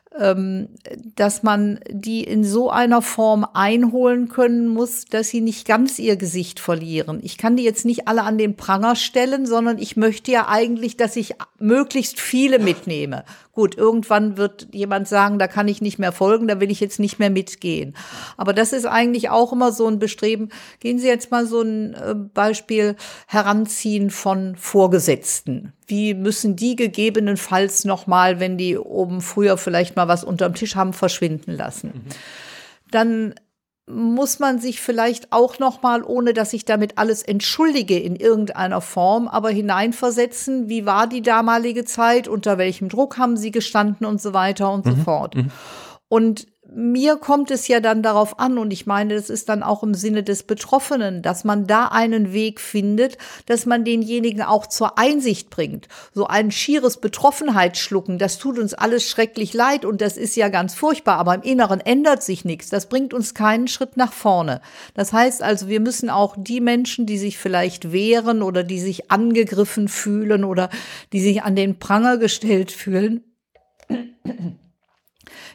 dass man die in so einer Form einholen können muss, dass sie nicht ganz ihr Gesicht verlieren. Ich kann die jetzt nicht alle an den Pranger stellen, sondern ich möchte ja eigentlich, dass ich möglichst viele mitnehme. Gut, irgendwann wird jemand sagen, da kann ich nicht mehr folgen, da will ich jetzt nicht mehr mitgehen. Aber das ist eigentlich auch immer so ein Bestreben. Gehen Sie jetzt mal so ein Beispiel heranziehen von Vorgesetzten. Wie müssen die gegebenenfalls nochmal, wenn die oben früher vielleicht mal was unterm Tisch haben, verschwinden lassen? Mhm. Dann muss man sich vielleicht auch noch mal, ohne dass ich damit alles entschuldige in irgendeiner Form, aber hineinversetzen, wie war die damalige Zeit, unter welchem Druck haben sie gestanden und so weiter und mhm. so fort. Mhm. Und mir kommt es ja dann darauf an, und ich meine, das ist dann auch im Sinne des Betroffenen, dass man da einen Weg findet, dass man denjenigen auch zur Einsicht bringt. So ein schieres Betroffenheitsschlucken, das tut uns alles schrecklich leid und das ist ja ganz furchtbar, aber im Inneren ändert sich nichts. Das bringt uns keinen Schritt nach vorne. Das heißt also, wir müssen auch die Menschen, die sich vielleicht wehren oder die sich angegriffen fühlen oder die sich an den Pranger gestellt fühlen,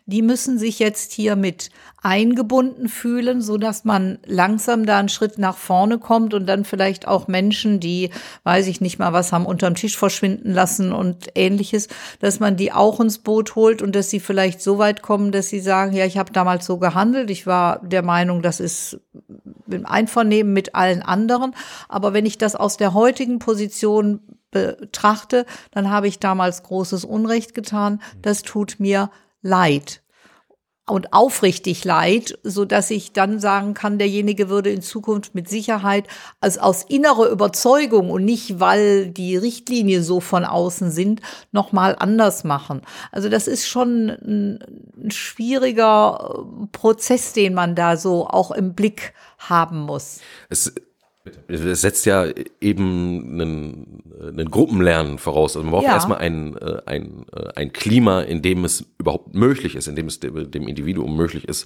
die müssen sich jetzt hier mit eingebunden fühlen, so dass man langsam da einen Schritt nach vorne kommt und dann vielleicht auch Menschen, die, weiß ich nicht mal, was haben unterm Tisch verschwinden lassen und Ähnliches, dass man die auch ins Boot holt und dass sie vielleicht so weit kommen, dass sie sagen, ja, ich habe damals so gehandelt, ich war der Meinung, das ist im Einvernehmen mit allen anderen, aber wenn ich das aus der heutigen Position betrachte, dann habe ich damals großes Unrecht getan, das tut mir leid. Und aufrichtig leid, so dass ich dann sagen kann, derjenige würde in Zukunft mit Sicherheit also aus innerer Überzeugung und nicht, weil die Richtlinien so von außen sind, noch mal anders machen. Also das ist schon ein, ein schwieriger Prozess, den man da so auch im Blick haben muss. Es Es setzt ja eben einen, einen Gruppenlernen voraus. Also man braucht ja erstmal ein, ein, ein Klima, in dem es überhaupt möglich ist, in dem es dem, dem Individuum möglich ist,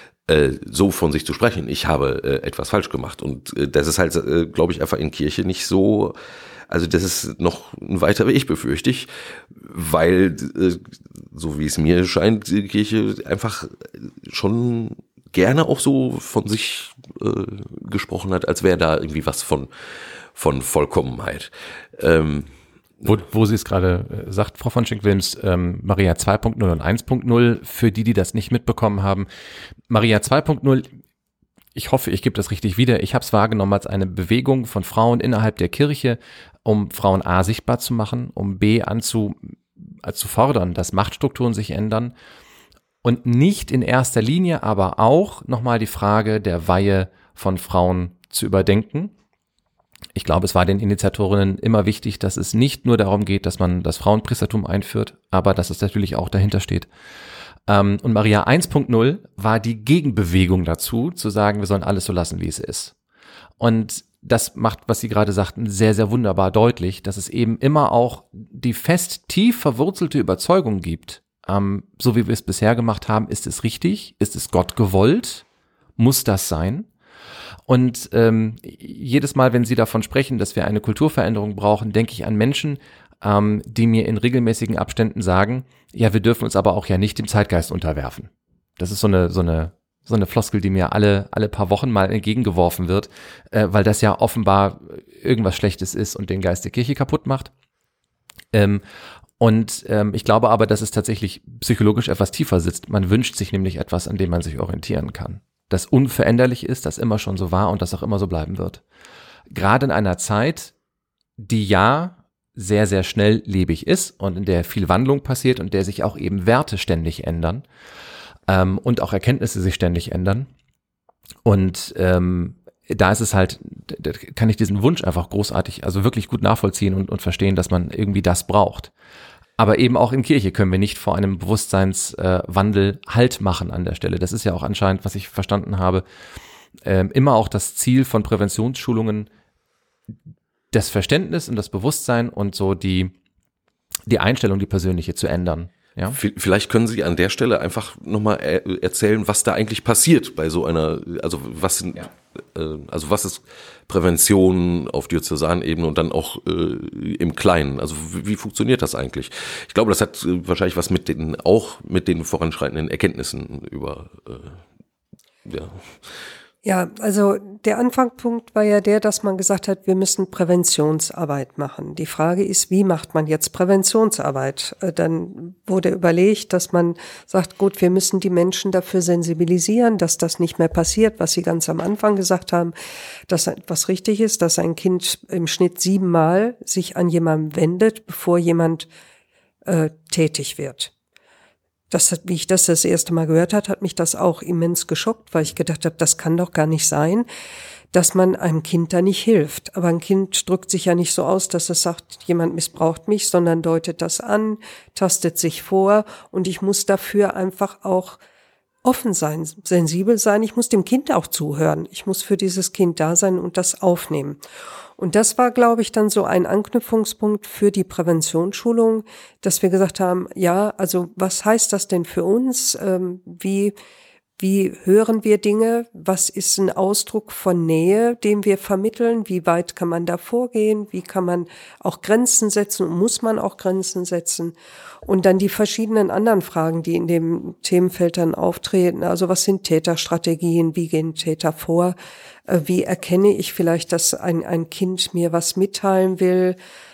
so von sich zu sprechen. Ich habe etwas falsch gemacht. Und das ist halt, glaube ich, einfach in Kirche nicht so. Also das ist noch ein weiter Weg, befürchte ich, weil, so wie es mir scheint, die Kirche einfach schon gerne auch so von sich äh, gesprochen hat, als wäre da irgendwie was von von Vollkommenheit. Ähm, wo, wo sie es gerade äh, sagt, Frau von Schenk-Wilms, ähm, Maria zwei Punkt null und eins Punkt null, für die, die das nicht mitbekommen haben. Maria zwei Punkt null, ich hoffe, ich gebe das richtig wieder, ich habe es wahrgenommen als eine Bewegung von Frauen innerhalb der Kirche, um Frauen A sichtbar zu machen, um B anzu, äh, zu fordern, dass Machtstrukturen sich ändern. Und nicht in erster Linie, aber auch nochmal die Frage der Weihe von Frauen zu überdenken. Ich glaube, es war den Initiatorinnen immer wichtig, dass es nicht nur darum geht, dass man das Frauenpriestertum einführt, aber dass es natürlich auch dahinter steht. Und Maria eins Punkt null war die Gegenbewegung dazu, zu sagen, wir sollen alles so lassen, wie es ist. Und das macht, was Sie gerade sagten, sehr, sehr wunderbar deutlich, dass es eben immer auch die fest tief verwurzelte Überzeugung gibt, Um, so wie wir es bisher gemacht haben, ist es richtig? Ist es Gott gewollt? Muss das sein? Und ähm, jedes Mal, wenn Sie davon sprechen, dass wir eine Kulturveränderung brauchen, denke ich an Menschen, ähm, die mir in regelmäßigen Abständen sagen, ja, wir dürfen uns aber auch ja nicht dem Zeitgeist unterwerfen. Das ist so eine so eine so eine Floskel, die mir alle alle paar Wochen mal entgegengeworfen wird, äh, weil das ja offenbar irgendwas Schlechtes ist und den Geist der Kirche kaputt macht. Ähm, Und ähm, ich glaube aber, dass es tatsächlich psychologisch etwas tiefer sitzt. Man wünscht sich nämlich etwas, an dem man sich orientieren kann. Das unveränderlich ist, das immer schon so war und das auch immer so bleiben wird. Gerade in einer Zeit, die ja sehr, sehr schnelllebig ist und in der viel Wandlung passiert und in der sich auch eben Werte ständig ändern ähm, und auch Erkenntnisse sich ständig ändern. Und ähm, da ist es halt, da kann ich diesen Wunsch einfach großartig, also wirklich gut nachvollziehen und, und verstehen, dass man irgendwie das braucht. Aber eben auch in Kirche können wir nicht vor einem Bewusstseinswandel äh, Halt machen an der Stelle. Das ist ja auch anscheinend, was ich verstanden habe, äh, immer auch das Ziel von Präventionsschulungen, das Verständnis und das Bewusstsein und so die, die Einstellung, die persönliche zu ändern. Ja? Vielleicht können Sie an der Stelle einfach nochmal erzählen, was da eigentlich passiert bei so einer, also was sind, ja. äh, also was ist Prävention auf Diözesanebene und dann auch äh, im Kleinen? Also wie, wie funktioniert das eigentlich? Ich glaube, das hat äh, wahrscheinlich was mit den, auch mit den voranschreitenden Erkenntnissen über, äh, ja. Ja, also der Anfangspunkt war ja der, dass man gesagt hat, wir müssen Präventionsarbeit machen. Die Frage ist, wie macht man jetzt Präventionsarbeit? Dann wurde überlegt, dass man sagt, gut, wir müssen die Menschen dafür sensibilisieren, dass das nicht mehr passiert, was Sie ganz am Anfang gesagt haben, dass etwas richtig ist, dass ein Kind im Schnitt siebenmal sich an jemanden wendet, bevor jemand äh, tätig wird. Das hat, wie ich das das erste Mal gehört hat, hat mich das auch immens geschockt, weil ich gedacht habe, das kann doch gar nicht sein, dass man einem Kind da nicht hilft. Aber ein Kind drückt sich ja nicht so aus, dass es sagt, jemand missbraucht mich, sondern deutet das an, tastet sich vor und ich muss dafür einfach auch offen sein, sensibel sein. Ich muss dem Kind auch zuhören. Ich muss für dieses Kind da sein und das aufnehmen. Und das war, glaube ich, dann so ein Anknüpfungspunkt für die Präventionsschulung, dass wir gesagt haben, ja, also was heißt das denn für uns? Ähm, wie Wie hören wir Dinge? Was ist ein Ausdruck von Nähe, den wir vermitteln? Wie weit kann man da vorgehen? Wie kann man auch Grenzen setzen? Und muss man auch Grenzen setzen? Und dann die verschiedenen anderen Fragen, die in dem Themenfeld dann auftreten. Also was sind Täterstrategien? Wie gehen Täter vor? Wie erkenne ich vielleicht, dass ein, ein Kind mir was mitteilen will?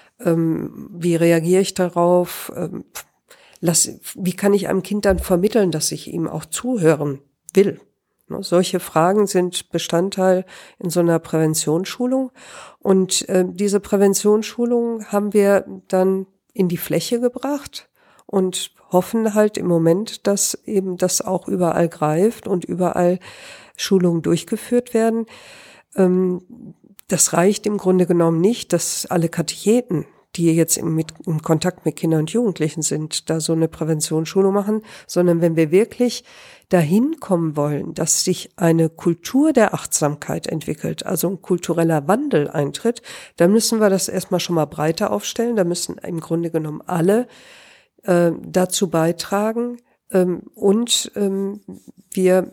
Wie reagiere ich darauf? Lass, wie kann ich einem Kind dann vermitteln, dass ich ihm auch zuhören will? Ne, solche Fragen sind Bestandteil in so einer Präventionsschulung. Und äh, diese Präventionsschulung haben wir dann in die Fläche gebracht und hoffen halt im Moment, dass eben das auch überall greift und überall Schulungen durchgeführt werden. Ähm, das reicht im Grunde genommen nicht, dass alle Katecheten, die jetzt im, mit, im Kontakt mit Kindern und Jugendlichen sind, da so eine Präventionsschulung machen, sondern wenn wir wirklich dahin kommen wollen, dass sich eine Kultur der Achtsamkeit entwickelt, also ein kultureller Wandel eintritt, dann müssen wir das erstmal schon mal breiter aufstellen, da müssen im Grunde genommen alle äh, dazu beitragen ähm, und ähm, wir,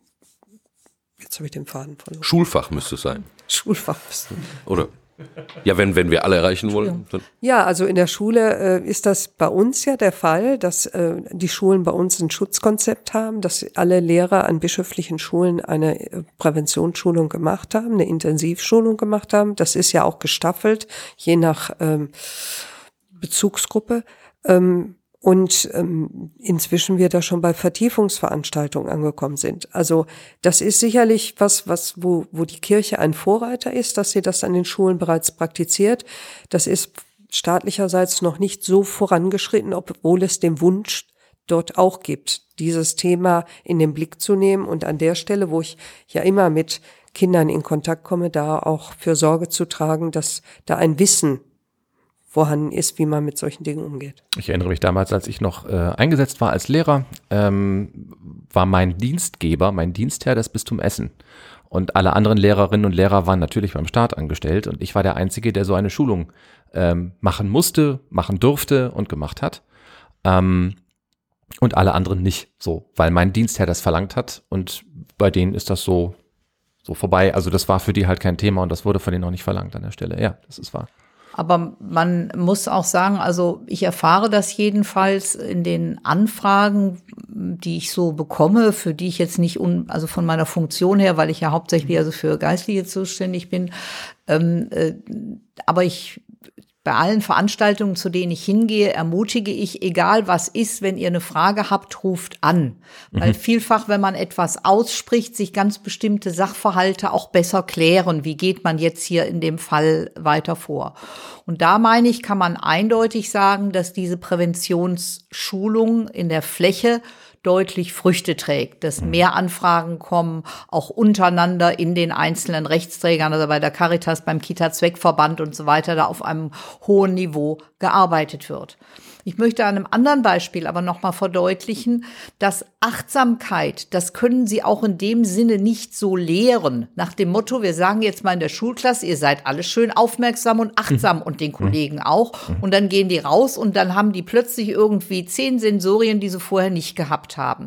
jetzt habe ich den Faden verloren. Schulfach müsste es sein. Schulfach. Oder? Ja, wenn, wenn wir alle erreichen wollen. Dann. Ja, also in der Schule äh, ist das bei uns ja der Fall, dass äh, die Schulen bei uns ein Schutzkonzept haben, dass alle Lehrer an bischöflichen Schulen eine äh, Präventionsschulung gemacht haben, eine Intensivschulung gemacht haben. Das ist ja auch gestaffelt, je nach ähm, Bezugsgruppe. Ähm, Und ähm, inzwischen wir da schon bei Vertiefungsveranstaltungen angekommen sind. Also das ist sicherlich was, was wo wo die Kirche ein Vorreiter ist, dass sie das an den Schulen bereits praktiziert. Das ist staatlicherseits noch nicht so vorangeschritten, obwohl es den Wunsch dort auch gibt, dieses Thema in den Blick zu nehmen und an der Stelle, wo ich ja immer mit Kindern in Kontakt komme, da auch für Sorge zu tragen, dass da ein Wissen vorhanden ist, wie man mit solchen Dingen umgeht. Ich erinnere mich damals, als ich noch äh, eingesetzt war als Lehrer, ähm, war mein Dienstgeber, mein Dienstherr das Bistum Essen. Und alle anderen Lehrerinnen und Lehrer waren natürlich beim Staat angestellt und ich war der Einzige, der so eine Schulung ähm, machen musste, machen durfte und gemacht hat. Ähm, und alle anderen nicht so, weil mein Dienstherr das verlangt hat und bei denen ist das so, so vorbei. Also das war für die halt kein Thema und das wurde von denen auch nicht verlangt an der Stelle. Ja, das ist wahr. Aber man muss auch sagen, also ich erfahre das jedenfalls in den Anfragen, die ich so bekomme, für die ich jetzt nicht, un, also von meiner Funktion her, weil ich ja hauptsächlich also für Geistliche zuständig bin, ähm, äh, aber ich bei allen Veranstaltungen, zu denen ich hingehe, ermutige ich, egal was ist, wenn ihr eine Frage habt, ruft an. Mhm. Weil vielfach, wenn man etwas ausspricht, sich ganz bestimmte Sachverhalte auch besser klären. Wie geht man jetzt hier in dem Fall weiter vor? Und da meine ich, kann man eindeutig sagen, dass diese Präventionsschulung in der Fläche deutlich Früchte trägt, dass mehr Anfragen kommen, auch untereinander in den einzelnen Rechtsträgern, also bei der Caritas, beim Kita-Zweckverband und so weiter, da auf einem hohen Niveau gearbeitet wird. Ich möchte an einem anderen Beispiel aber nochmal verdeutlichen, dass Achtsamkeit, das können Sie auch in dem Sinne nicht so lehren. Nach dem Motto, wir sagen jetzt mal in der Schulklasse, ihr seid alle schön aufmerksam und achtsam und den Kollegen auch. Und dann gehen die raus und dann haben die plötzlich irgendwie zehn Sensorien, die sie vorher nicht gehabt haben.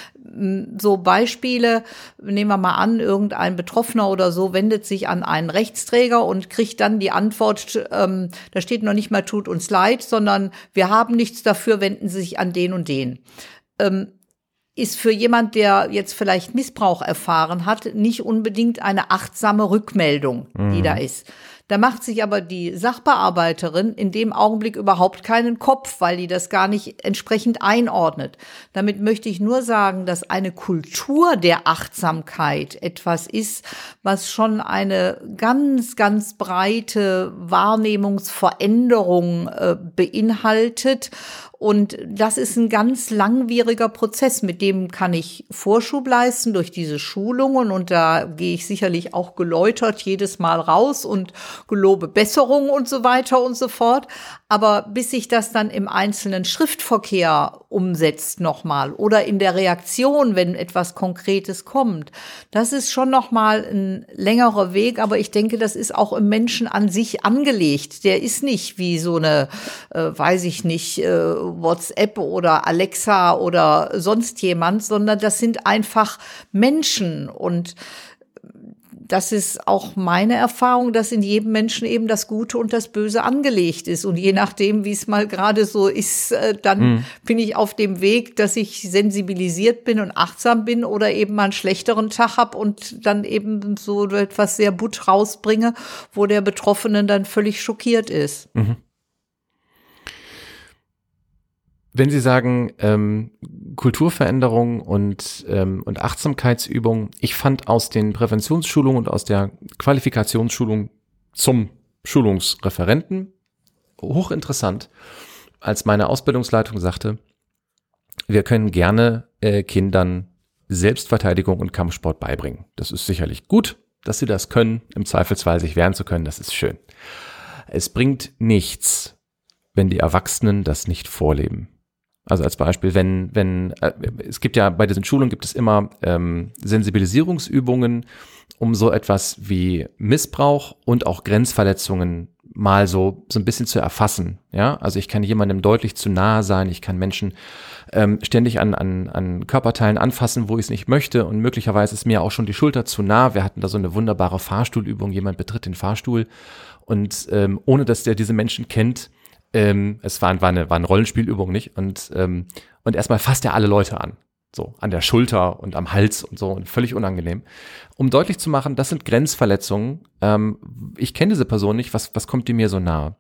So Beispiele, nehmen wir mal an, irgendein Betroffener oder so wendet sich an einen Rechtsträger und kriegt dann die Antwort, ähm, da steht noch nicht mal tut uns leid, sondern wir haben nichts dafür, wenden Sie sich an den und den. Ähm, ist für jemand, der jetzt vielleicht Missbrauch erfahren hat, nicht unbedingt eine achtsame Rückmeldung, mhm. die da ist. Da macht sich aber die Sachbearbeiterin in dem Augenblick überhaupt keinen Kopf, weil die das gar nicht entsprechend einordnet. Damit möchte ich nur sagen, dass eine Kultur der Achtsamkeit etwas ist, was schon eine ganz, ganz breite Wahrnehmungsveränderung äh, beinhaltet. Und das ist ein ganz langwieriger Prozess, mit dem kann ich Vorschub leisten durch diese Schulungen. Und da gehe ich sicherlich auch geläutert jedes Mal raus und gelobe Besserung und so weiter und so fort. Aber bis sich das dann im einzelnen Schriftverkehr umsetzt nochmal oder in der Reaktion, wenn etwas Konkretes kommt, das ist schon nochmal ein längerer Weg. Aber ich denke, das ist auch im Menschen an sich angelegt. Der ist nicht wie so eine, äh, weiß ich nicht, äh, WhatsApp oder Alexa oder sonst jemand, sondern das sind einfach Menschen. Und das ist auch meine Erfahrung, dass in jedem Menschen eben das Gute und das Böse angelegt ist. Und je nachdem, wie es mal gerade so ist, dann mhm. bin ich auf dem Weg, dass ich sensibilisiert bin und achtsam bin oder eben mal einen schlechteren Tag habe und dann eben so etwas sehr butt rausbringe, wo der Betroffene dann völlig schockiert ist. Mhm. Wenn Sie sagen, ähm, Kulturveränderung und, ähm, und Achtsamkeitsübung, ich fand aus den Präventionsschulungen und aus der Qualifikationsschulung zum Schulungsreferenten hochinteressant, als meine Ausbildungsleitung sagte, wir können gerne äh, Kindern Selbstverteidigung und Kampfsport beibringen. Das ist sicherlich gut, dass sie das können, im Zweifelsfall sich wehren zu können, das ist schön. Es bringt nichts, wenn die Erwachsenen das nicht vorleben. Also als Beispiel, wenn, wenn, äh, es gibt ja bei diesen Schulungen gibt es immer ähm, Sensibilisierungsübungen, um so etwas wie Missbrauch und auch Grenzverletzungen mal so, so ein bisschen zu erfassen. Ja, also ich kann jemandem deutlich zu nahe sein, ich kann Menschen ähm, ständig an, an, an Körperteilen anfassen, wo ich es nicht möchte und möglicherweise ist mir auch schon die Schulter zu nah. Wir hatten da so eine wunderbare Fahrstuhlübung, jemand betritt den Fahrstuhl und ähm, ohne dass der diese Menschen kennt, Ähm, es war, war, eine, war eine Rollenspielübung, nicht? Und, ähm, und erstmal fasst er alle Leute an. So, an der Schulter und am Hals und so. Und völlig unangenehm. Um deutlich zu machen, das sind Grenzverletzungen. Ähm, ich kenne diese Person nicht. Was, was kommt die mir so nahe?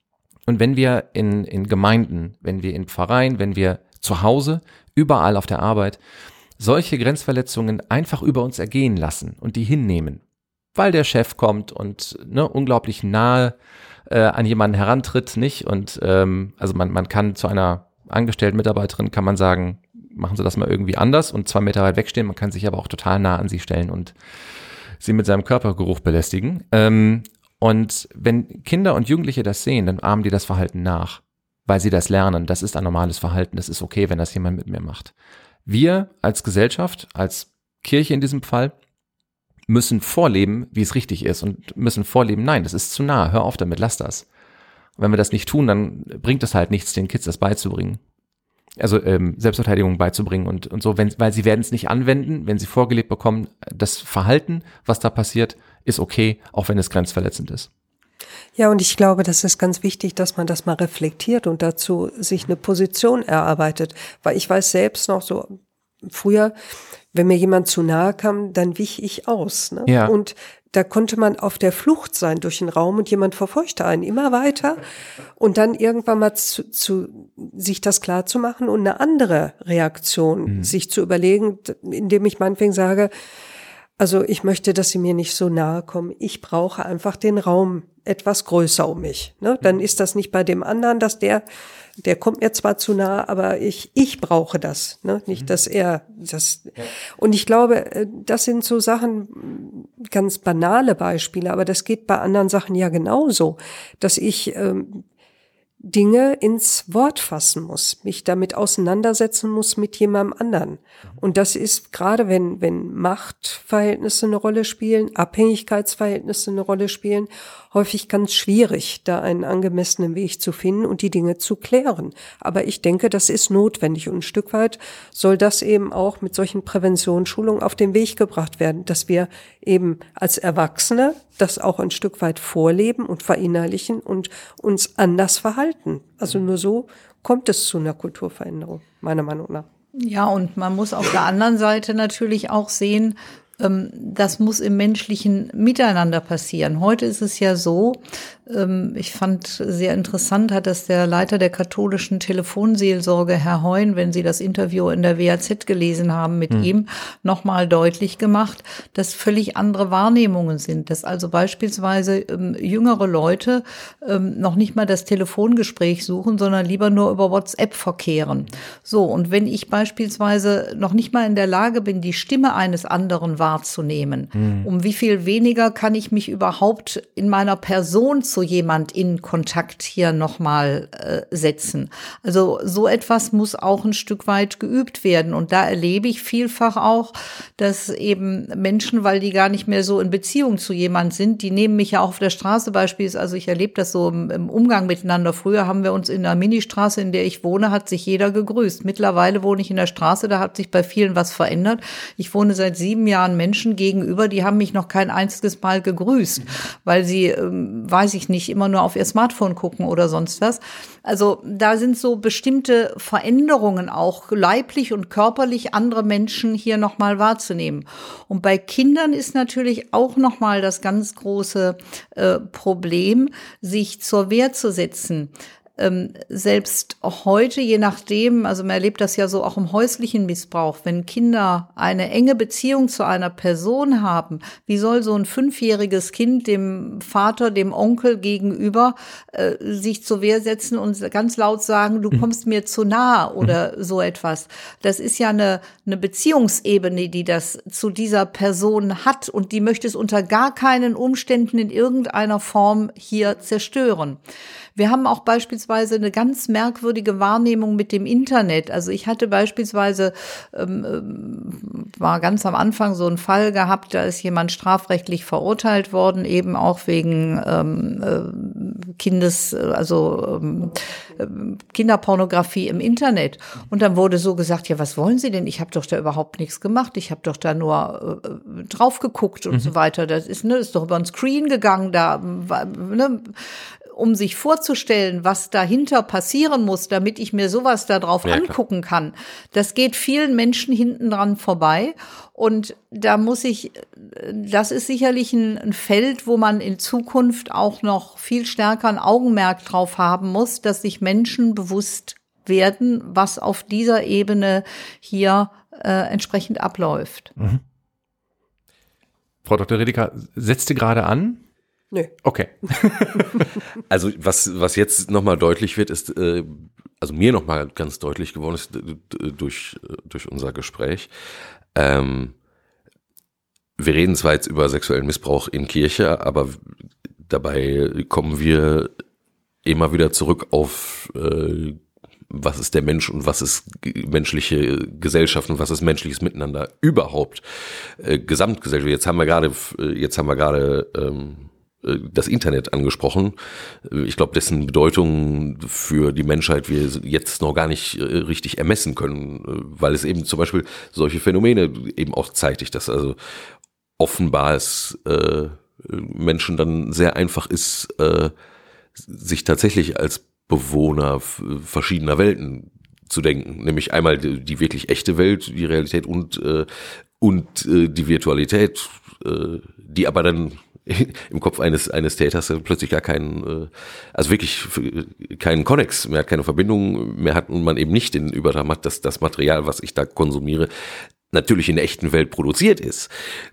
Und wenn wir in, in Gemeinden, wenn wir in Pfarreien, wenn wir zu Hause, überall auf der Arbeit, solche Grenzverletzungen einfach über uns ergehen lassen und die hinnehmen, weil der Chef kommt und ne, unglaublich nahe Äh, an jemanden herantritt, nicht? Und ähm, also man, man kann zu einer angestellten Mitarbeiterin kann man sagen, machen Sie das mal irgendwie anders und zwei Meter weit wegstehen. Man kann sich aber auch total nah an sie stellen und sie mit seinem Körpergeruch belästigen. Ähm, und wenn Kinder und Jugendliche das sehen, dann ahmen die das Verhalten nach, weil sie das lernen. Das ist ein normales Verhalten. Das ist okay, wenn das jemand mit mir macht. Wir als Gesellschaft, als Kirche in diesem Fall, müssen vorleben, wie es richtig ist und müssen vorleben, nein, das ist zu nah, hör auf damit, lass das. Und wenn wir das nicht tun, dann bringt es halt nichts, den Kids das beizubringen. Also ähm, Selbstverteidigung beizubringen und, und so, wenn, weil sie werden es nicht anwenden, wenn sie vorgelebt bekommen, das Verhalten, was da passiert, ist okay, auch wenn es grenzverletzend ist. Ja, und ich glaube, das ist ganz wichtig, dass man das mal reflektiert und dazu sich eine Position erarbeitet, weil ich weiß selbst noch so, früher, wenn mir jemand zu nahe kam, dann wich ich aus. Ne? Ja. Und da konnte man auf der Flucht sein durch den Raum und jemand verfolgte einen immer weiter und dann irgendwann mal zu, zu sich das klar zu machen und eine andere Reaktion mhm. sich zu überlegen, indem ich meinetwegen sage, also ich möchte, dass sie mir nicht so nahe kommen. Ich brauche einfach den Raum etwas größer um mich. Ne? Dann ist das nicht bei dem anderen, dass der Der kommt mir zwar zu nah, aber ich ich brauche das, ne? Nicht, dass er das. Ja. Und ich glaube, das sind so Sachen, ganz banale Beispiele, aber das geht bei anderen Sachen ja genauso, dass ich ähm, Dinge ins Wort fassen muss, mich damit auseinandersetzen muss mit jemandem anderen. Und das ist gerade, wenn wenn Machtverhältnisse eine Rolle spielen, Abhängigkeitsverhältnisse eine Rolle spielen, häufig ganz schwierig, da einen angemessenen Weg zu finden und die Dinge zu klären. Aber ich denke, das ist notwendig und ein Stück weit soll das eben auch mit solchen Präventionsschulungen auf den Weg gebracht werden, dass wir eben als Erwachsene das auch ein Stück weit vorleben und verinnerlichen und uns anders verhalten. Also nur so kommt es zu einer Kulturveränderung, meiner Meinung nach. Ja, und man muss auf der anderen Seite natürlich auch sehen, das muss im menschlichen Miteinander passieren. Heute ist es ja so, Ich fand sehr interessant, hat das der Leiter der katholischen Telefonseelsorge, Herr Heun, wenn Sie das Interview in der W A Z gelesen haben mit hm. ihm, nochmal deutlich gemacht, dass völlig andere Wahrnehmungen sind. Dass also beispielsweise ähm, jüngere Leute ähm, noch nicht mal das Telefongespräch suchen, sondern lieber nur über WhatsApp verkehren. So, und wenn ich beispielsweise noch nicht mal in der Lage bin, die Stimme eines anderen wahrzunehmen, hm. um wie viel weniger kann ich mich überhaupt in meiner Person zu jemand in Kontakt hier nochmal äh, setzen. Also so etwas muss auch ein Stück weit geübt werden. Und da erlebe ich vielfach auch, dass eben Menschen, weil die gar nicht mehr so in Beziehung zu jemand sind, die nehmen mich ja auch auf der Straße beispielsweise, also ich erlebe das so im, im Umgang miteinander. Früher haben wir uns in der Ministraße, in der ich wohne, hat sich jeder gegrüßt. Mittlerweile wohne ich in der Straße, da hat sich bei vielen was verändert. Ich wohne seit sieben Jahren Menschen gegenüber, die haben mich noch kein einziges Mal gegrüßt, weil sie, ähm, weiß ich nicht, immer nur auf ihr Smartphone gucken oder sonst was. Also da sind so bestimmte Veränderungen auch leiblich und körperlich andere Menschen hier nochmal wahrzunehmen. Und bei Kindern ist natürlich auch nochmal das ganz große äh, Problem, sich zur Wehr zu setzen. Ähm, selbst heute, je nachdem, also man erlebt das ja so auch im häuslichen Missbrauch, wenn Kinder eine enge Beziehung zu einer Person haben, wie soll so ein fünfjähriges Kind dem Vater, dem Onkel gegenüber äh, sich zur Wehr setzen und ganz laut sagen, du kommst mir zu nahe oder so etwas. Das ist ja eine, eine Beziehungsebene, die das zu dieser Person hat und die möchte es unter gar keinen Umständen in irgendeiner Form hier zerstören. Wir haben auch beispielsweise eine ganz merkwürdige Wahrnehmung mit dem Internet. Also ich hatte beispielsweise, ähm, war ganz am Anfang so ein Fall gehabt, da ist jemand strafrechtlich verurteilt worden, eben auch wegen ähm, äh, Kindes, also ähm, Kinderpornografie im Internet. Und dann wurde so gesagt, ja, was wollen Sie denn? Ich habe doch da überhaupt nichts gemacht. Ich habe doch da nur äh, drauf geguckt und mhm. so weiter. Das ist, ne, ist doch über den Screen gegangen, da, ne, um sich vorzustellen, was dahinter passieren muss, damit ich mir sowas da drauf ja, angucken kann. Das geht vielen Menschen hinten dran vorbei. Und da muss ich, das ist sicherlich ein, ein Feld, wo man in Zukunft auch noch viel stärker ein Augenmerk drauf haben muss, dass sich Menschen bewusst werden, was auf dieser Ebene hier äh, entsprechend abläuft. Mhm. Frau Doktor Redeker, setzte gerade an? Nö. Okay. Also was was jetzt nochmal deutlich wird, ist, äh, also mir nochmal ganz deutlich geworden ist d- durch durch unser Gespräch. Ähm, wir reden zwar jetzt über sexuellen Missbrauch in Kirche, aber dabei kommen wir immer wieder zurück auf äh, was ist der Mensch und was ist menschliche Gesellschaft und was ist menschliches Miteinander überhaupt, äh, Gesamtgesellschaft. Jetzt haben wir gerade jetzt haben wir gerade ähm, das Internet angesprochen. Ich glaube, dessen Bedeutung für die Menschheit wir jetzt noch gar nicht richtig ermessen können, weil es eben zum Beispiel solche Phänomene eben auch zeitigt, dass also offenbar es äh, Menschen dann sehr einfach ist, äh, sich tatsächlich als Bewohner verschiedener Welten zu denken, nämlich einmal die, die wirklich echte Welt, die Realität und äh, und äh, die Virtualität, äh, die aber dann im Kopf eines eines Täters plötzlich gar keinen, also wirklich keinen Konnex mehr, keine Verbindung mehr hat und man eben nicht den Übertrag hat, dass das Material, was ich da konsumiere, natürlich in der echten Welt produziert ist.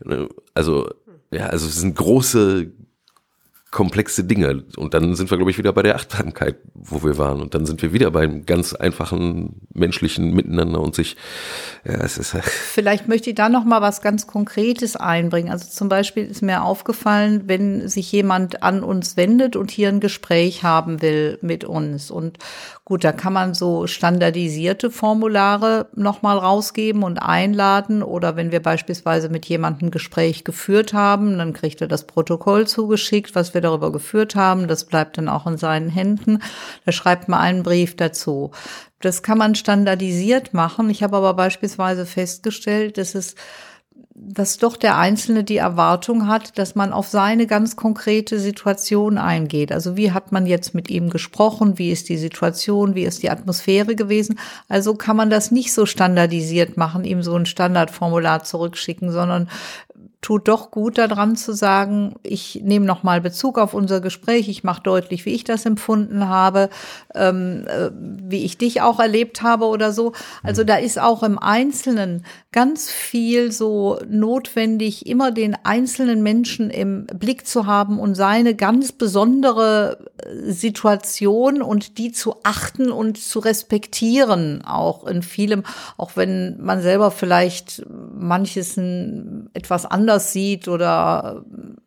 Also ja, also es sind große komplexe Dinge. Und dann sind wir, glaube ich, wieder bei der Achtsamkeit, wo wir waren. Und dann sind wir wieder beim ganz einfachen menschlichen Miteinander und sich, ja, es ist. Vielleicht möchte ich da noch mal was ganz Konkretes einbringen. Also zum Beispiel ist mir aufgefallen, wenn sich jemand an uns wendet und hier ein Gespräch haben will mit uns. Und gut, da kann man so standardisierte Formulare noch mal rausgeben und einladen. Oder wenn wir beispielsweise mit jemandem ein Gespräch geführt haben, dann kriegt er das Protokoll zugeschickt, was wir darüber geführt haben. Das bleibt dann auch in seinen Händen. Da schreibt man einen Brief dazu. Das kann man standardisiert machen. Ich habe aber beispielsweise festgestellt, dass es dass doch der Einzelne die Erwartung hat, dass man auf seine ganz konkrete Situation eingeht. Also wie hat man jetzt mit ihm gesprochen? Wie ist die Situation? Wie ist die Atmosphäre gewesen? Also kann man das nicht so standardisiert machen, ihm so ein Standardformular zurückschicken, sondern tut doch gut daran zu sagen, ich nehme nochmal Bezug auf unser Gespräch, ich mache deutlich, wie ich das empfunden habe, ähm, äh, wie ich dich auch erlebt habe oder so. Also da ist auch im Einzelnen ganz viel so notwendig, immer den einzelnen Menschen im Blick zu haben und seine ganz besondere Situation und die zu achten und zu respektieren, auch in vielem, auch wenn man selber vielleicht manches etwas anders sieht oder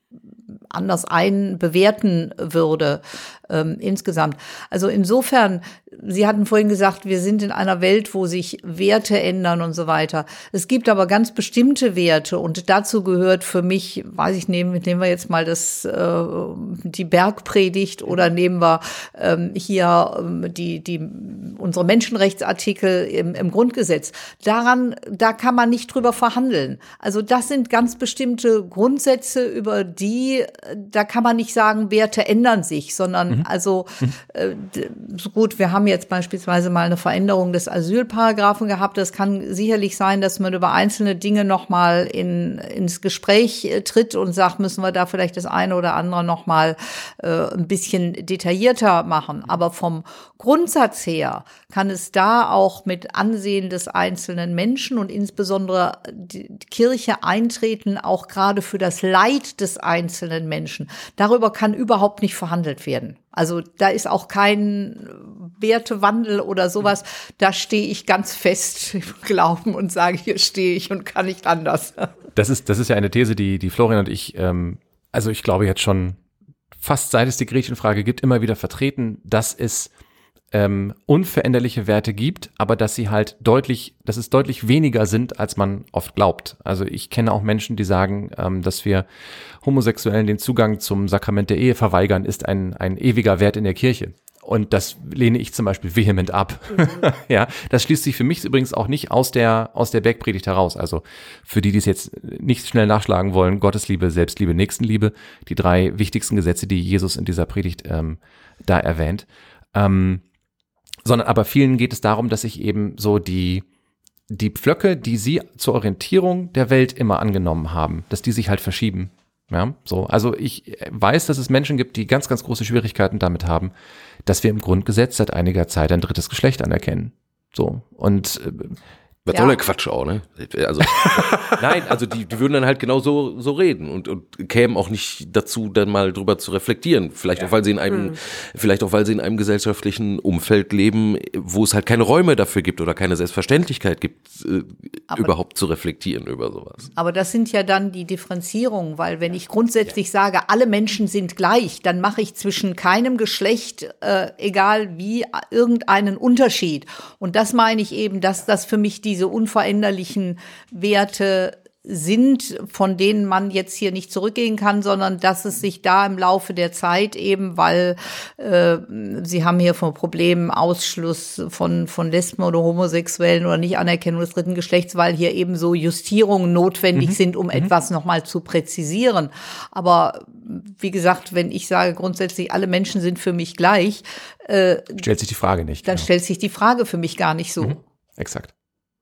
anders einbewerten würde ähm, insgesamt. Also insofern, Sie hatten vorhin gesagt, wir sind in einer Welt, wo sich Werte ändern und so weiter. Es gibt aber ganz bestimmte Werte und dazu gehört für mich, weiß ich, nehmen, nehmen wir jetzt mal das äh, die Bergpredigt oder nehmen wir ähm, hier ähm, die die unsere Menschenrechtsartikel im, im Grundgesetz. Daran, da kann man nicht drüber verhandeln. Also das sind ganz bestimmte Grundsätze, über die, da kann man nicht sagen, Werte ändern sich, sondern mhm. also äh, gut, wir haben jetzt beispielsweise mal eine Veränderung des Asylparagraphen gehabt. Das kann sicherlich sein, dass man über einzelne Dinge nochmal in, ins Gespräch äh, tritt und sagt, müssen wir da vielleicht das eine oder andere nochmal äh, ein bisschen detaillierter machen. Aber vom Grundsatz her kann es da auch mit Ansehen des einzelnen Menschen und insbesondere die Kirche eintreten, auch gerade für das Leid des einzelnen Menschen. Darüber kann überhaupt nicht verhandelt werden. Also da ist auch kein Wertewandel oder sowas. Da stehe ich ganz fest im Glauben und sage, hier stehe ich und kann nicht anders. Das ist, das ist ja eine These, die, die Florian und ich, ähm, also ich glaube jetzt schon fast seit es die Gretchenfrage gibt, immer wieder vertreten, dass es ähm, unveränderliche Werte gibt, aber dass sie halt deutlich, dass es deutlich weniger sind, als man oft glaubt. Also ich kenne auch Menschen, die sagen, ähm, dass wir Homosexuellen den Zugang zum Sakrament der Ehe verweigern, ist ein, ein ewiger Wert in der Kirche. Und das lehne ich zum Beispiel vehement ab. Mhm. Ja, das schließt sich für mich übrigens auch nicht aus der, aus der Bergpredigt heraus. Also für die, die es jetzt nicht schnell nachschlagen wollen, Gottesliebe, Selbstliebe, Nächstenliebe, die drei wichtigsten Gesetze, die Jesus in dieser Predigt ähm, da erwähnt. Ähm, sondern aber vielen geht es darum, dass sich eben so die, die Pflöcke, die sie zur Orientierung der Welt immer angenommen haben, dass die sich halt verschieben. Ja, so. Also ich weiß, dass es Menschen gibt, die ganz, ganz große Schwierigkeiten damit haben, dass wir im Grundgesetz seit einiger Zeit ein drittes Geschlecht anerkennen. So. Und äh, was Ja. soll der Quatsch auch, ne? Also, nein, also die, die würden dann halt genau so, so reden und, und kämen auch nicht dazu, dann mal drüber zu reflektieren. Vielleicht Ja. auch, weil sie in einem, Hm. vielleicht auch, weil sie in einem gesellschaftlichen Umfeld leben, wo es halt keine Räume dafür gibt oder keine Selbstverständlichkeit gibt, äh, Aber- überhaupt zu reflektieren über sowas. Aber das sind ja dann die Differenzierungen, weil wenn ich grundsätzlich sage, alle Menschen sind gleich, dann mache ich zwischen keinem Geschlecht, äh, egal wie, irgendeinen Unterschied. Und das meine ich eben, dass das für mich diese unveränderlichen Werte sind, von denen man jetzt hier nicht zurückgehen kann, sondern dass es sich da im Laufe der Zeit eben, weil äh, Sie haben hier von Problemen Ausschluss von von Lesben oder Homosexuellen oder Nichtanerkennung des dritten Geschlechts, weil hier eben so Justierungen notwendig mhm. sind, um mhm. etwas nochmal zu präzisieren. Aber wie gesagt, wenn ich sage grundsätzlich, alle Menschen sind für mich gleich, äh, stellt sich die Frage nicht. Dann genau. stellt sich die Frage für mich gar nicht so. Mhm. Exakt.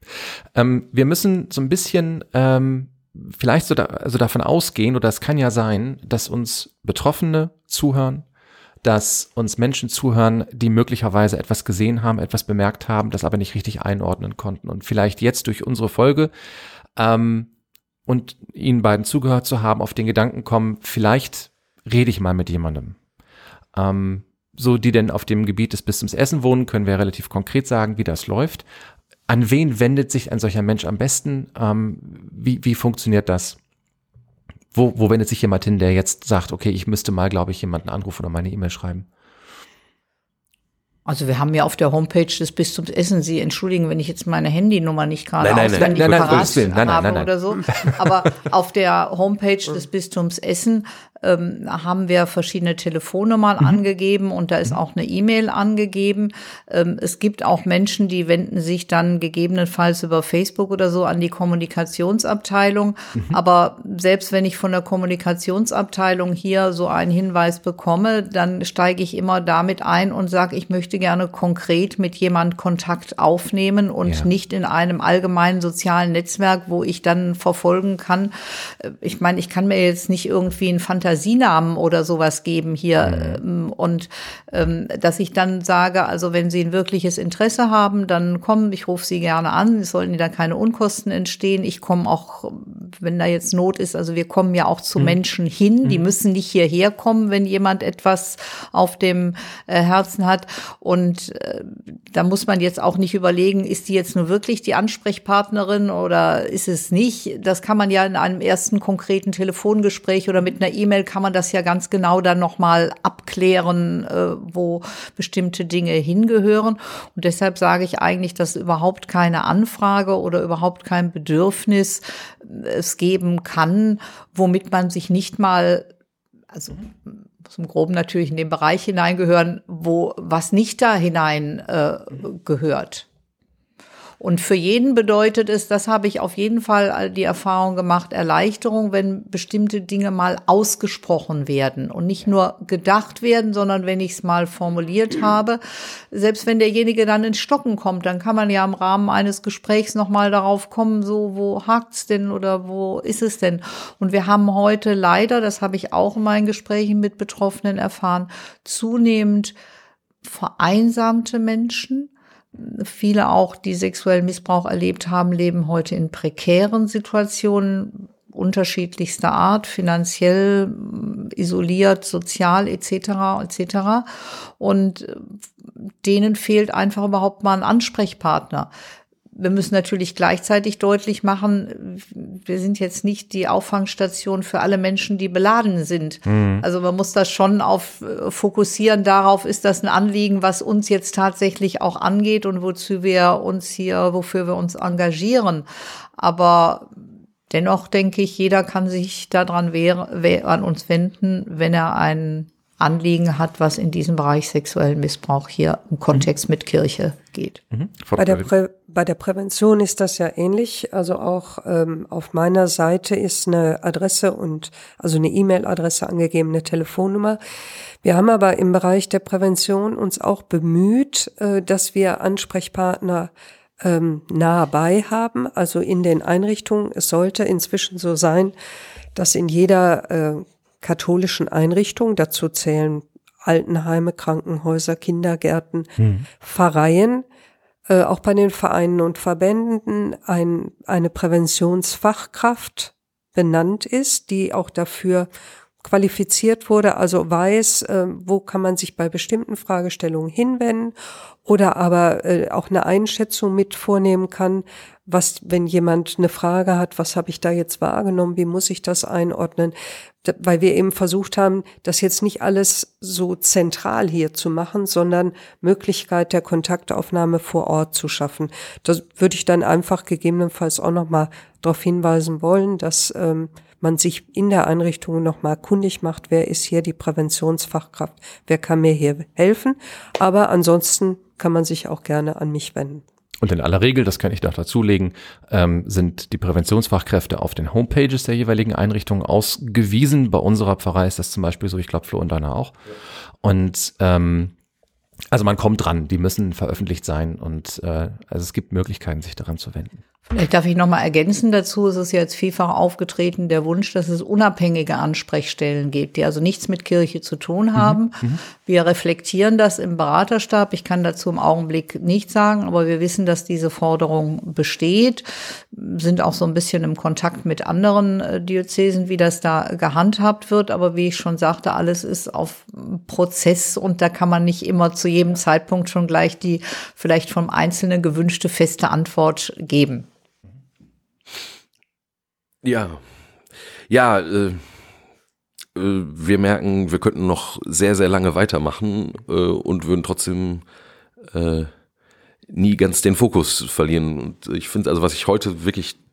Ähm, wir müssen so ein bisschen ähm, vielleicht so da, also davon ausgehen, oder es kann ja sein, dass uns Betroffene zuhören, dass uns Menschen zuhören, die möglicherweise etwas gesehen haben, etwas bemerkt haben, das aber nicht richtig einordnen konnten und vielleicht jetzt durch unsere Folge ähm, und Ihnen beiden zugehört zu haben, auf den Gedanken kommen, vielleicht rede ich mal mit jemandem. Ähm, so, die denn auf dem Gebiet des Bistums Essen wohnen, können wir relativ konkret sagen, wie das läuft. An wen wendet sich ein solcher Mensch am besten? Ähm, wie, wie funktioniert das? Wo, wo wendet sich jemand hin, der jetzt sagt, okay, ich müsste mal, glaube ich, jemanden anrufen oder meine E-Mail schreiben? Also wir haben ja auf der Homepage des Bistums Essen, Sie entschuldigen, wenn ich jetzt meine Handynummer nicht gerade Nein, nein, auswendig nein, nein, parat Gottes Willen. Nein, nein, habe nein, nein. oder so, aber auf der Homepage des Bistums Essen ähm, haben wir verschiedene Telefonnummern mhm. angegeben und da ist auch eine E-Mail angegeben. Ähm, es gibt auch Menschen, die wenden sich dann gegebenenfalls über Facebook oder so an die Kommunikationsabteilung. Mhm. Aber selbst wenn ich von der Kommunikationsabteilung hier so einen Hinweis bekomme, dann steige ich immer damit ein und sage, ich möchte gerne konkret mit jemand Kontakt aufnehmen und ja. nicht in einem allgemeinen sozialen Netzwerk, wo ich dann verfolgen kann. Ich meine, ich kann mir jetzt nicht irgendwie einen Fantasienamen oder sowas geben hier. Mhm. Und ähm, dass ich dann sage, also wenn Sie ein wirkliches Interesse haben, dann kommen, ich rufe Sie gerne an. Es sollten da keine Unkosten entstehen. Ich komme auch, wenn da jetzt Not ist, also wir kommen ja auch zu mhm. Menschen hin. Die mhm. müssen nicht hierher kommen, wenn jemand etwas auf dem äh, Herzen hat. Und äh, da muss man jetzt auch nicht überlegen, ist die jetzt nur wirklich die Ansprechpartnerin oder ist es nicht? Das kann man ja in einem ersten konkreten Telefongespräch oder mit einer E-Mail kann man das ja ganz genau dann nochmal abklären, äh, wo bestimmte Dinge hingehören. Und deshalb sage ich eigentlich, dass überhaupt keine Anfrage oder überhaupt kein Bedürfnis es geben kann, womit man sich nicht mal, also zum Groben natürlich in den Bereich hineingehören, wo was nicht da hinein äh, gehört. Und für jeden bedeutet es, das habe ich auf jeden Fall die Erfahrung gemacht, Erleichterung, wenn bestimmte Dinge mal ausgesprochen werden und nicht nur gedacht werden, sondern wenn ich es mal formuliert habe. Selbst wenn derjenige dann ins Stocken kommt, dann kann man ja im Rahmen eines Gesprächs noch mal darauf kommen, so wo hakt's denn oder wo ist es denn? Und wir haben heute leider, das habe ich auch in meinen Gesprächen mit Betroffenen erfahren, zunehmend vereinsamte Menschen. Viele auch, die sexuellen Missbrauch erlebt haben, leben heute in prekären Situationen unterschiedlichster Art, finanziell, isoliert, sozial et cetera et cetera. Und denen fehlt einfach überhaupt mal ein Ansprechpartner. Wir müssen natürlich gleichzeitig deutlich machen, wir sind jetzt nicht die Auffangstation für alle Menschen, die beladen sind. Mhm. Also man muss das schon auf fokussieren darauf, ist das ein Anliegen, was uns jetzt tatsächlich auch angeht und wozu wir uns hier, wofür wir uns engagieren. Aber dennoch denke ich, jeder kann sich daran wehr, wehr, an uns wenden, wenn er ein Anliegen hat, was in diesem Bereich sexuellen Missbrauch hier im Kontext mit Kirche geht. Mhm. Bei der Prä- bei der Prävention ist das ja ähnlich. Also auch ähm, auf meiner Seite ist eine Adresse und also eine E-Mail-Adresse angegeben, eine Telefonnummer. Wir haben aber im Bereich der Prävention uns auch bemüht, äh, dass wir Ansprechpartner ähm, nah bei haben, also in den Einrichtungen. Es sollte inzwischen so sein, dass in jeder äh, katholischen Einrichtungen, dazu zählen Altenheime, Krankenhäuser, Kindergärten, hm. Pfarreien, äh, auch bei den Vereinen und Verbänden ein, eine Präventionsfachkraft benannt ist, die auch dafür qualifiziert wurde, also weiß, äh, wo kann man sich bei bestimmten Fragestellungen hinwenden oder aber äh, auch eine Einschätzung mit vornehmen kann, was, wenn jemand eine Frage hat, was habe ich da jetzt wahrgenommen, wie muss ich das einordnen, da, weil wir eben versucht haben, das jetzt nicht alles so zentral hier zu machen, sondern Möglichkeit der Kontaktaufnahme vor Ort zu schaffen. Das würde ich dann einfach gegebenenfalls auch nochmal darauf hinweisen wollen, dass ähm, man sich in der Einrichtung nochmal kundig macht, wer ist hier die Präventionsfachkraft, wer kann mir hier helfen. Aber ansonsten kann man sich auch gerne an mich wenden. Und in aller Regel, das kann ich noch dazulegen, ähm, sind die Präventionsfachkräfte auf den Homepages der jeweiligen Einrichtungen ausgewiesen. Bei unserer Pfarrei ist das zum Beispiel so, ich glaube Flo und deiner auch. Und ähm, also man kommt dran, die müssen veröffentlicht sein und äh, also es gibt Möglichkeiten, sich daran zu wenden. Vielleicht darf ich noch mal ergänzen dazu, es ist jetzt vielfach aufgetreten der Wunsch, dass es unabhängige Ansprechstellen gibt, die also nichts mit Kirche zu tun haben. Mhm. Wir reflektieren das im Beraterstab. Ich kann dazu im Augenblick nichts sagen, aber wir wissen, dass diese Forderung besteht, sind auch so ein bisschen im Kontakt mit anderen Diözesen, wie das da gehandhabt wird. Aber wie ich schon sagte, alles ist auf Prozess und da kann man nicht immer zu jedem Zeitpunkt schon gleich die vielleicht vom Einzelnen gewünschte feste Antwort geben. Ja, ja, äh, äh, wir merken, wir könnten noch sehr, sehr lange weitermachen äh, und würden trotzdem äh, nie ganz den Fokus verlieren. Und ich finde, also was ich heute wirklich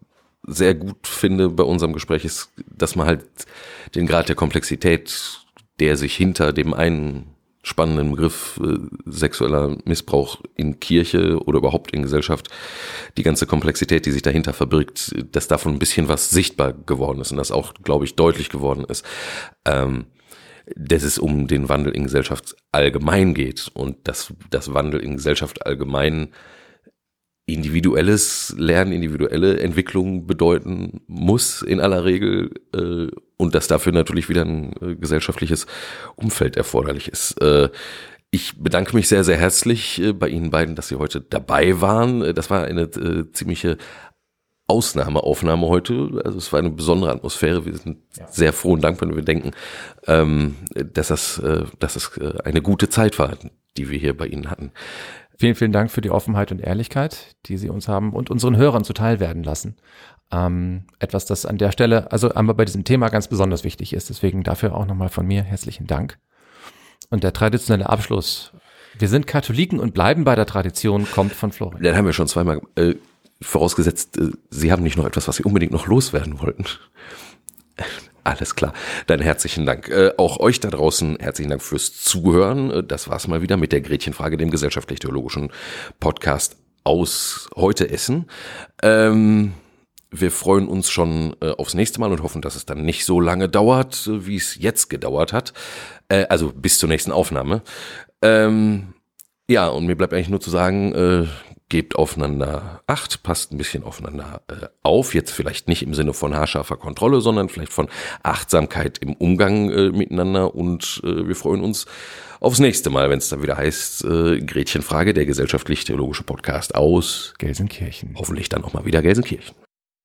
sehr gut finde bei unserem Gespräch ist, dass man halt den Grad der Komplexität, der sich hinter dem einen spannenden Begriff äh, sexueller Missbrauch in Kirche oder überhaupt in Gesellschaft, die ganze Komplexität, die sich dahinter verbirgt, dass davon ein bisschen was sichtbar geworden ist und das auch, glaube ich, deutlich geworden ist, ähm, dass es um den Wandel in Gesellschaft allgemein geht und dass das Wandel in Gesellschaft allgemein individuelles Lernen, individuelle Entwicklung bedeuten muss in aller Regel äh, und dass dafür natürlich wieder ein äh, gesellschaftliches Umfeld erforderlich ist. Äh, ich bedanke mich sehr, sehr herzlich äh, bei Ihnen beiden, dass Sie heute dabei waren. Das war eine äh, ziemliche Ausnahmeaufnahme heute. Also es war eine besondere Atmosphäre. Wir sind ja. sehr froh und dankbar, wenn wir denken, ähm, dass das, äh, dass das äh, eine gute Zeit war, die wir hier bei Ihnen hatten. Vielen, vielen Dank für die Offenheit und Ehrlichkeit, die Sie uns haben und unseren Hörern zuteil werden lassen. Ähm, etwas, das an der Stelle, also einmal bei diesem Thema ganz besonders wichtig ist. Deswegen dafür auch nochmal von mir herzlichen Dank. Und der traditionelle Abschluss. Wir sind Katholiken und bleiben bei der Tradition, kommt von Florian. Den haben wir schon zweimal äh, vorausgesetzt, äh, Sie haben nicht noch etwas, was Sie unbedingt noch loswerden wollten. Alles klar, dann herzlichen Dank. Äh, auch euch da draußen herzlichen Dank fürs Zuhören. Das war's mal wieder mit der Gretchenfrage, dem gesellschaftlich-theologischen Podcast aus heute Essen. Ähm, wir freuen uns schon äh, aufs nächste Mal und hoffen, dass es dann nicht so lange dauert, äh, wie es jetzt gedauert hat. Äh, also bis zur nächsten Aufnahme. Ähm, ja, und mir bleibt eigentlich nur zu sagen, äh, gebt aufeinander Acht, passt ein bisschen aufeinander äh, auf, jetzt vielleicht nicht im Sinne von haarscharfer Kontrolle, sondern vielleicht von Achtsamkeit im Umgang äh, miteinander und äh, wir freuen uns aufs nächste Mal, wenn es dann wieder heißt, äh, Gretchenfrage, der gesellschaftlich-theologische Podcast aus Gelsenkirchen. Hoffentlich dann auch mal wieder Gelsenkirchen.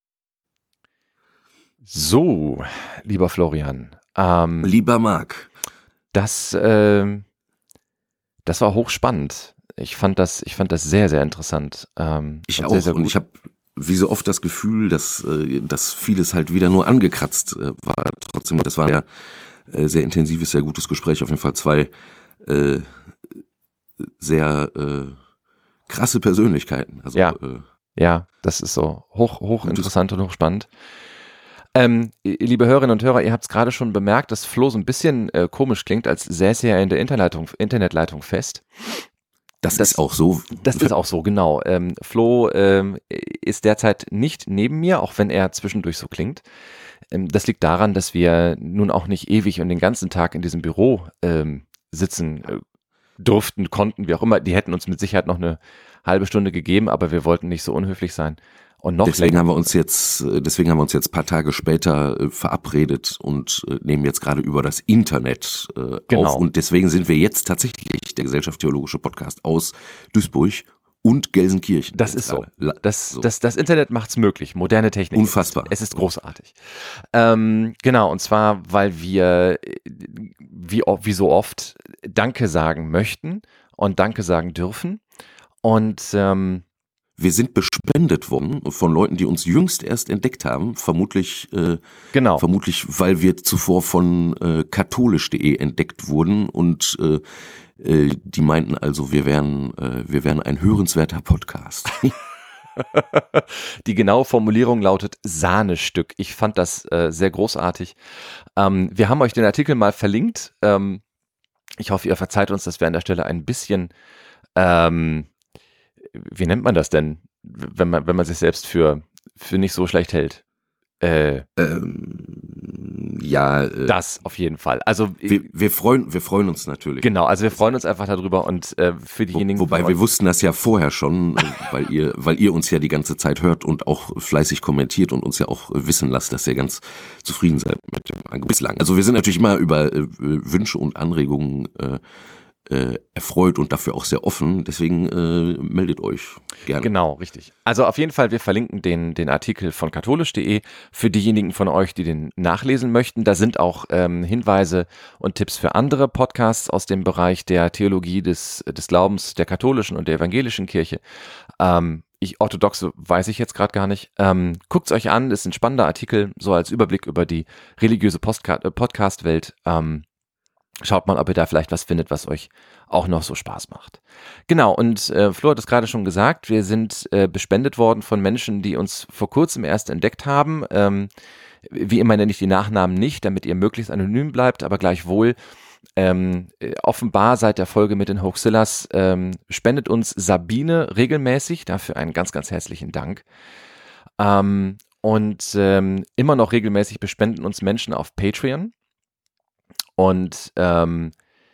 So, lieber Florian. Ähm, lieber Marc. Das, äh, das war hochspannend. Ich fand das, ich fand das sehr, sehr interessant. Ähm, ich auch sehr, sehr und ich habe wie so oft das Gefühl, dass, äh, dass vieles halt wieder nur angekratzt äh, war. Trotzdem, das war ein sehr, äh, sehr intensives, sehr gutes Gespräch. Auf jeden Fall zwei äh, sehr äh, krasse Persönlichkeiten. Also, ja, äh, ja, das ist so hoch, hoch interessant und hochspannend. Ähm, liebe Hörerinnen und Hörer, ihr habt es gerade schon bemerkt, dass Flo so ein bisschen äh, komisch klingt, als säße er in der Internetleitung, Internetleitung fest. Das, das ist auch so. Das ist auch so, genau. Ähm, Flo ähm, ist derzeit nicht neben mir, auch wenn er zwischendurch so klingt. Ähm, das liegt daran, dass wir nun auch nicht ewig und den ganzen Tag in diesem Büro ähm, sitzen äh, durften, konnten, wie auch immer. Die hätten uns mit Sicherheit noch eine halbe Stunde gegeben, aber wir wollten nicht so unhöflich sein. Und noch deswegen länger. haben wir uns jetzt, deswegen haben wir uns jetzt ein paar Tage später äh, verabredet und äh, nehmen jetzt gerade über das Internet äh, genau. auf. Und deswegen sind wir jetzt tatsächlich der gesellschaftlich-theologische Podcast aus Duisburg und Gelsenkirchen. Das ist so. La- Das, so. Das, das Internet macht's möglich. Moderne Technik. Unfassbar. Es ist großartig. Ähm, genau, und zwar, weil wir, wie, wie so oft, Danke sagen möchten und Danke sagen dürfen. Und ähm, wir sind bespendet worden von Leuten, die uns jüngst erst entdeckt haben, vermutlich, äh, genau. vermutlich, weil wir zuvor von äh, katholisch punkt de entdeckt wurden und äh, äh, die meinten also, wir wären, äh, wir wären ein hörenswerter Podcast. Die genaue Formulierung lautet Sahnestück. Ich fand das äh, sehr großartig. Ähm, wir haben euch den Artikel mal verlinkt. Ähm, ich hoffe, ihr verzeiht uns, dass wir an der Stelle ein bisschen ähm, wie nennt man das denn, wenn man, wenn man sich selbst für, für nicht so schlecht hält? Äh, ähm, ja. Äh, das auf jeden Fall. Also wir, wir freuen, wir freuen uns natürlich. Genau, also wir freuen uns einfach darüber und äh, für diejenigen. Wo, wobei wir wussten das ja vorher schon, äh, weil ihr, weil ihr uns ja die ganze Zeit hört und auch fleißig kommentiert und uns ja auch äh, wissen lasst, dass ihr ganz zufrieden seid mit dem Angebot bislang. Also wir sind natürlich immer über äh, Wünsche und Anregungen äh, Äh, erfreut und dafür auch sehr offen, deswegen äh, meldet euch gerne. Genau, richtig. Also auf jeden Fall, wir verlinken den, den Artikel von katholisch punkt de für diejenigen von euch, die den nachlesen möchten. Da sind auch ähm, Hinweise und Tipps für andere Podcasts aus dem Bereich der Theologie des, des Glaubens der katholischen und der evangelischen Kirche. Ähm, ich, orthodoxe weiß ich jetzt gerade gar nicht. Ähm, guckt's euch an, das ist ein spannender Artikel, so als Überblick über die religiöse Postka- äh, Podcast-Welt. Ähm, Schaut mal, ob ihr da vielleicht was findet, was euch auch noch so Spaß macht. Genau, und äh, Flo hat es gerade schon gesagt, wir sind äh, bespendet worden von Menschen, die uns vor kurzem erst entdeckt haben. Ähm, wie immer nenne ich die Nachnamen nicht, damit ihr möglichst anonym bleibt, aber gleichwohl ähm, offenbar seit der Folge mit den Hoaxillas ähm, spendet uns Sabine regelmäßig, dafür einen ganz, ganz herzlichen Dank. Ähm, und ähm, immer noch regelmäßig bespenden uns Menschen auf Patreon. Und ähm,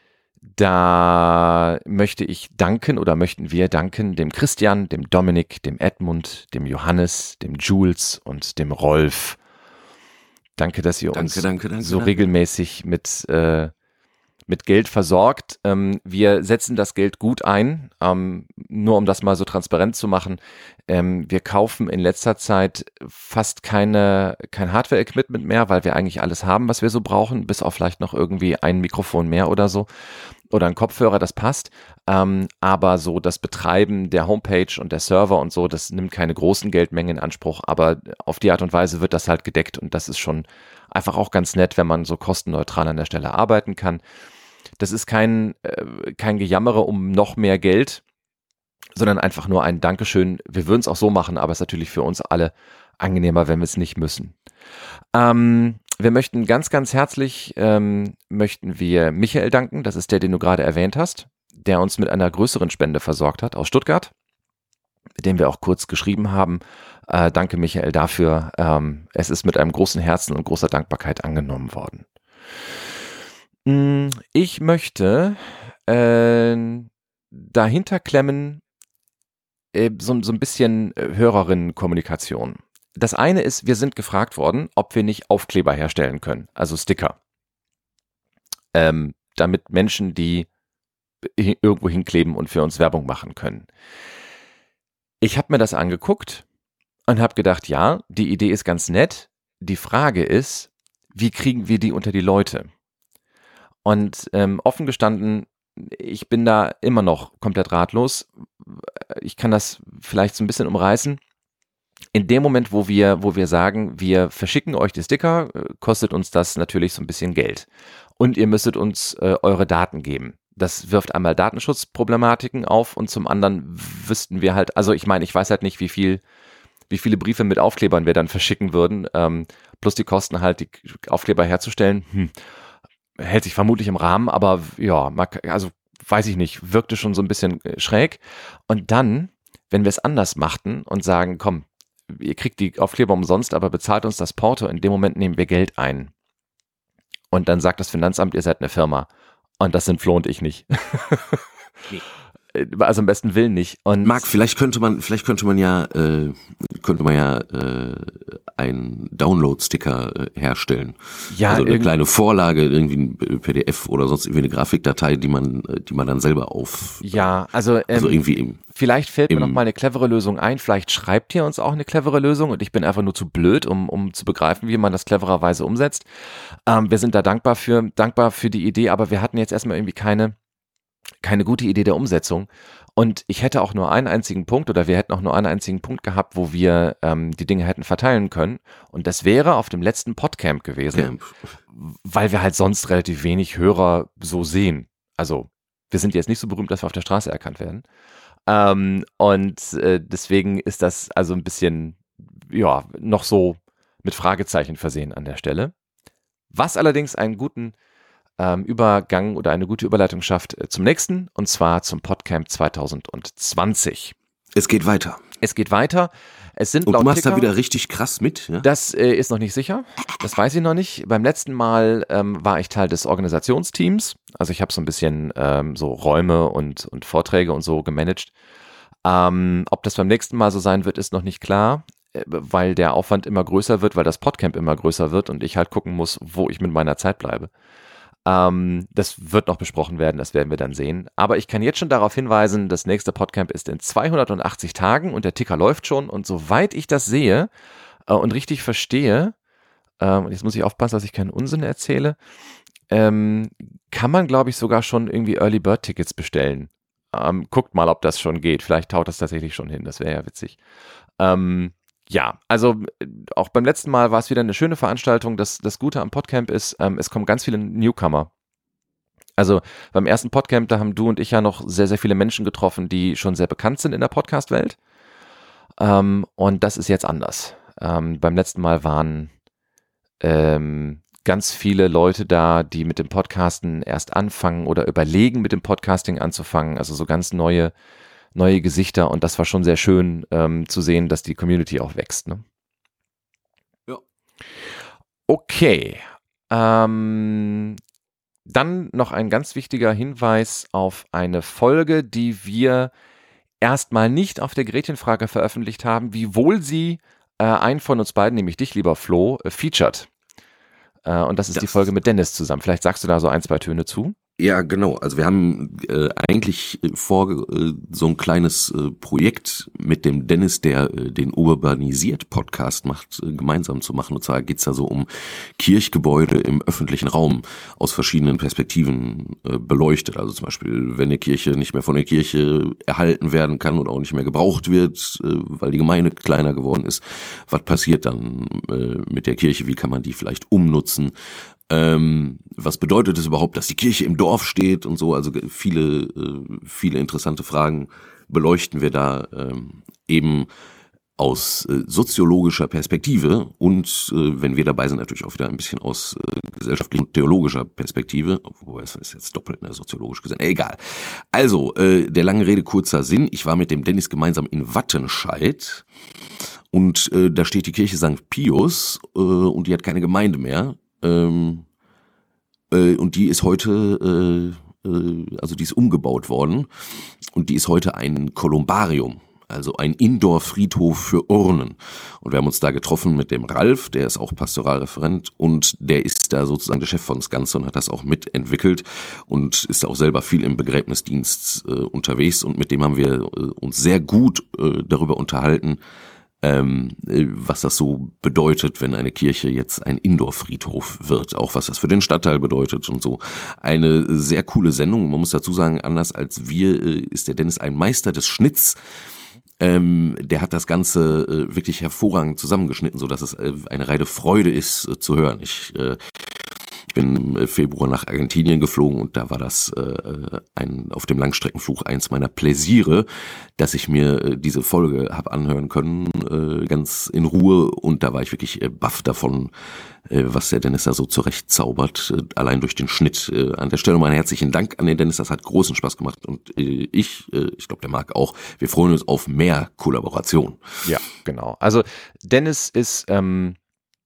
da möchte ich danken oder möchten wir danken dem Christian, dem Dominik, dem Edmund, dem Johannes, dem Jules und dem Rolf. Danke, dass ihr Danke, uns danke, danke, so danke. regelmäßig mit, äh, mit Geld versorgt. Ähm, wir setzen das Geld gut ein, ähm, nur um das mal so transparent zu machen. Ähm, wir kaufen in letzter Zeit fast keine, kein Hardware-Equipment mehr, weil wir eigentlich alles haben, was wir so brauchen, bis auf vielleicht noch irgendwie ein Mikrofon mehr oder so oder ein Kopfhörer, das passt. Ähm, aber so das Betreiben der Homepage und der Server und so, das nimmt keine großen Geldmengen in Anspruch, aber auf die Art und Weise wird das halt gedeckt und das ist schon einfach auch ganz nett, wenn man so kostenneutral an der Stelle arbeiten kann. Das ist kein, äh, kein Gejammere um noch mehr Geld, sondern einfach nur ein Dankeschön. Wir würden es auch so machen, aber es ist natürlich für uns alle angenehmer, wenn wir es nicht müssen. Ähm, wir möchten ganz, ganz herzlich, ähm, möchten wir Michael danken, das ist der, den du gerade erwähnt hast, der uns mit einer größeren Spende versorgt hat aus Stuttgart, mit dem wir auch kurz geschrieben haben. Äh, danke Michael dafür. Ähm, es ist mit einem großen Herzen und großer Dankbarkeit angenommen worden. Ich möchte äh, dahinter klemmen äh, so, so ein bisschen Hörerinnenkommunikation. Das eine ist, wir sind gefragt worden, ob wir nicht Aufkleber herstellen können, also Sticker. Ähm, damit Menschen, die irgendwo hinkleben und für uns Werbung machen können. Ich habe mir das angeguckt und habe gedacht, ja, die Idee ist ganz nett. Die Frage ist, wie kriegen wir die unter die Leute? Und ähm, offen gestanden, ich bin da immer noch komplett ratlos. Ich kann das vielleicht so ein bisschen umreißen. In dem Moment, wo wir, wo wir sagen, wir verschicken euch die Sticker, kostet uns das natürlich so ein bisschen Geld. Und ihr müsstet uns äh, eure Daten geben. Das wirft einmal Datenschutzproblematiken auf und zum anderen wüssten wir halt, also ich meine, ich weiß halt nicht, wie viel, wie viele Briefe mit Aufklebern wir dann verschicken würden, ähm, plus die Kosten halt, die Aufkleber herzustellen. Hm. Hält sich vermutlich im Rahmen, aber ja, also weiß ich nicht, wirkte schon so ein bisschen schräg. Und dann, wenn wir es anders machten und sagen, komm, ihr kriegt die Aufkleber umsonst, aber bezahlt uns das Porto, in dem Moment nehmen wir Geld ein. Und dann sagt das Finanzamt, ihr seid eine Firma. Und das sind Flo und ich nicht. Nee. Also im besten Willen nicht. Und Marc, vielleicht könnte man, vielleicht könnte man ja, äh, könnte man ja äh, einen Download-Sticker äh, herstellen. Ja, also eine kleine Vorlage, irgendwie ein P D F oder sonst irgendwie eine Grafikdatei, die man, die man dann selber auf. Ja, also, ähm, also irgendwie im, vielleicht fällt im, mir noch mal eine clevere Lösung ein. Vielleicht schreibt ihr uns auch eine clevere Lösung und ich bin einfach nur zu blöd, um, um zu begreifen, wie man das clevererweise umsetzt. Ähm, wir sind da dankbar für, dankbar für die Idee, aber wir hatten jetzt erstmal irgendwie keine keine gute Idee der Umsetzung und ich hätte auch nur einen einzigen Punkt oder wir hätten auch nur einen einzigen Punkt gehabt, wo wir ähm, die Dinge hätten verteilen können und das wäre auf dem letzten Podcamp gewesen, Camp. Weil wir halt sonst relativ wenig Hörer so sehen. Also wir sind jetzt nicht so berühmt, dass wir auf der Straße erkannt werden ähm, und äh, deswegen ist das also ein bisschen, ja, noch so mit Fragezeichen versehen an der Stelle. Was allerdings einen guten Übergang oder eine gute Überleitung schafft zum nächsten, und zwar zum Podcamp zwanzig zwanzig. Es geht weiter. Es geht weiter. Es sind und laut du machst Ticker, da wieder richtig krass mit? Ja? Das äh, ist noch nicht sicher. Das weiß ich noch nicht. Beim letzten Mal ähm, war ich Teil des Organisationsteams. Also ich habe so ein bisschen ähm, so Räume und, und Vorträge und so gemanagt. Ähm, ob das beim nächsten Mal so sein wird, ist noch nicht klar, äh, weil der Aufwand immer größer wird, weil das Podcamp immer größer wird und ich halt gucken muss, wo ich mit meiner Zeit bleibe. Ähm, das wird noch besprochen werden, das werden wir dann sehen. Aber ich kann jetzt schon darauf hinweisen, das nächste Podcamp ist in zweihundertachtzig Tagen und der Ticker läuft schon. Und soweit ich das sehe äh, und richtig verstehe, ähm, und jetzt muss ich aufpassen, dass ich keinen Unsinn erzähle, ähm, kann man, glaube ich, sogar schon irgendwie Early Bird Tickets bestellen. Ähm, guckt mal, ob das schon geht. Vielleicht taut das tatsächlich schon hin, das wäre ja witzig. Ähm, Ja, also auch beim letzten Mal war es wieder eine schöne Veranstaltung. Das, das Gute am Podcamp ist, ähm, es kommen ganz viele Newcomer. Also beim ersten Podcamp, da haben du und ich ja noch sehr, sehr viele Menschen getroffen, die schon sehr bekannt sind in der Podcast-Welt. Ähm, und das ist jetzt anders. Ähm, beim letzten Mal waren ähm, ganz viele Leute da, die mit dem Podcasten erst anfangen oder überlegen, mit dem Podcasting anzufangen. Also so ganz neue, neue Gesichter. Und das war schon sehr schön ähm, zu sehen, dass die Community auch wächst. Ne? Ja. Okay. Ähm, dann noch ein ganz wichtiger Hinweis auf eine Folge, die wir erstmal nicht auf der Gretchenfrage veröffentlicht haben, wiewohl sie äh, einen von uns beiden, nämlich dich, lieber Flo, äh, featured. Äh, und das ist das die Folge mit Dennis zusammen. Vielleicht sagst du da so ein, zwei Töne zu? Ja, genau. Also wir haben äh, eigentlich vor, äh, so ein kleines äh, Projekt mit dem Dennis, der äh, den Urbanisiert-Podcast macht, äh, gemeinsam zu machen. Und zwar geht's da so um Kirchgebäude im öffentlichen Raum aus verschiedenen Perspektiven äh, beleuchtet. Also zum Beispiel, wenn eine Kirche nicht mehr von der Kirche erhalten werden kann oder auch nicht mehr gebraucht wird, äh, weil die Gemeinde kleiner geworden ist. Was passiert dann äh, mit der Kirche? Wie kann man die vielleicht umnutzen? Ähm, was bedeutet es überhaupt, dass die Kirche im Dorf steht und so? Also viele, äh, viele interessante Fragen beleuchten wir da ähm, eben aus äh, soziologischer Perspektive und äh, wenn wir dabei sind, natürlich auch wieder ein bisschen aus äh, gesellschaftlicher und theologischer Perspektive, wobei es ist jetzt doppelt ne, soziologisch gesehen, äh, egal. Also, äh, der lange Rede, kurzer Sinn, ich war mit dem Dennis gemeinsam in Wattenscheid und äh, da steht die Kirche Sankt Pius äh, und die hat keine Gemeinde mehr. Ähm, äh, und die ist heute, äh, äh, also die ist umgebaut worden und die ist heute ein Kolumbarium, also ein Indoor-Friedhof für Urnen. Und wir haben uns da getroffen mit dem Ralf, der ist auch Pastoralreferent und der ist da sozusagen der Chef von das Ganze und hat das auch mitentwickelt und ist auch selber viel im Begräbnisdienst äh, unterwegs und mit dem haben wir äh, uns sehr gut äh, darüber unterhalten, Ähm, was das so bedeutet, wenn eine Kirche jetzt ein Indoor-Friedhof wird, auch was das für den Stadtteil bedeutet und so. Eine sehr coole Sendung, man muss dazu sagen, anders als wir ist der Dennis ein Meister des Schnitts. Ähm, der hat das Ganze äh, wirklich hervorragend zusammengeschnitten, so dass es äh, eine reine Freude ist äh, zu hören. Ich äh, Ich bin im Februar nach Argentinien geflogen und da war das äh, ein auf dem Langstreckenflug eins meiner Pläsiere, dass ich mir äh, diese Folge habe anhören können, äh, ganz in Ruhe und da war ich wirklich äh, baff davon, äh, was der Dennis da so zurecht zaubert, äh, allein durch den Schnitt. Äh, an der Stelle meinen herzlichen Dank an den Dennis, das hat großen Spaß gemacht und äh, ich, äh, ich glaube der Marc auch, wir freuen uns auf mehr Kollaboration. Ja, genau. Also Dennis ist ähm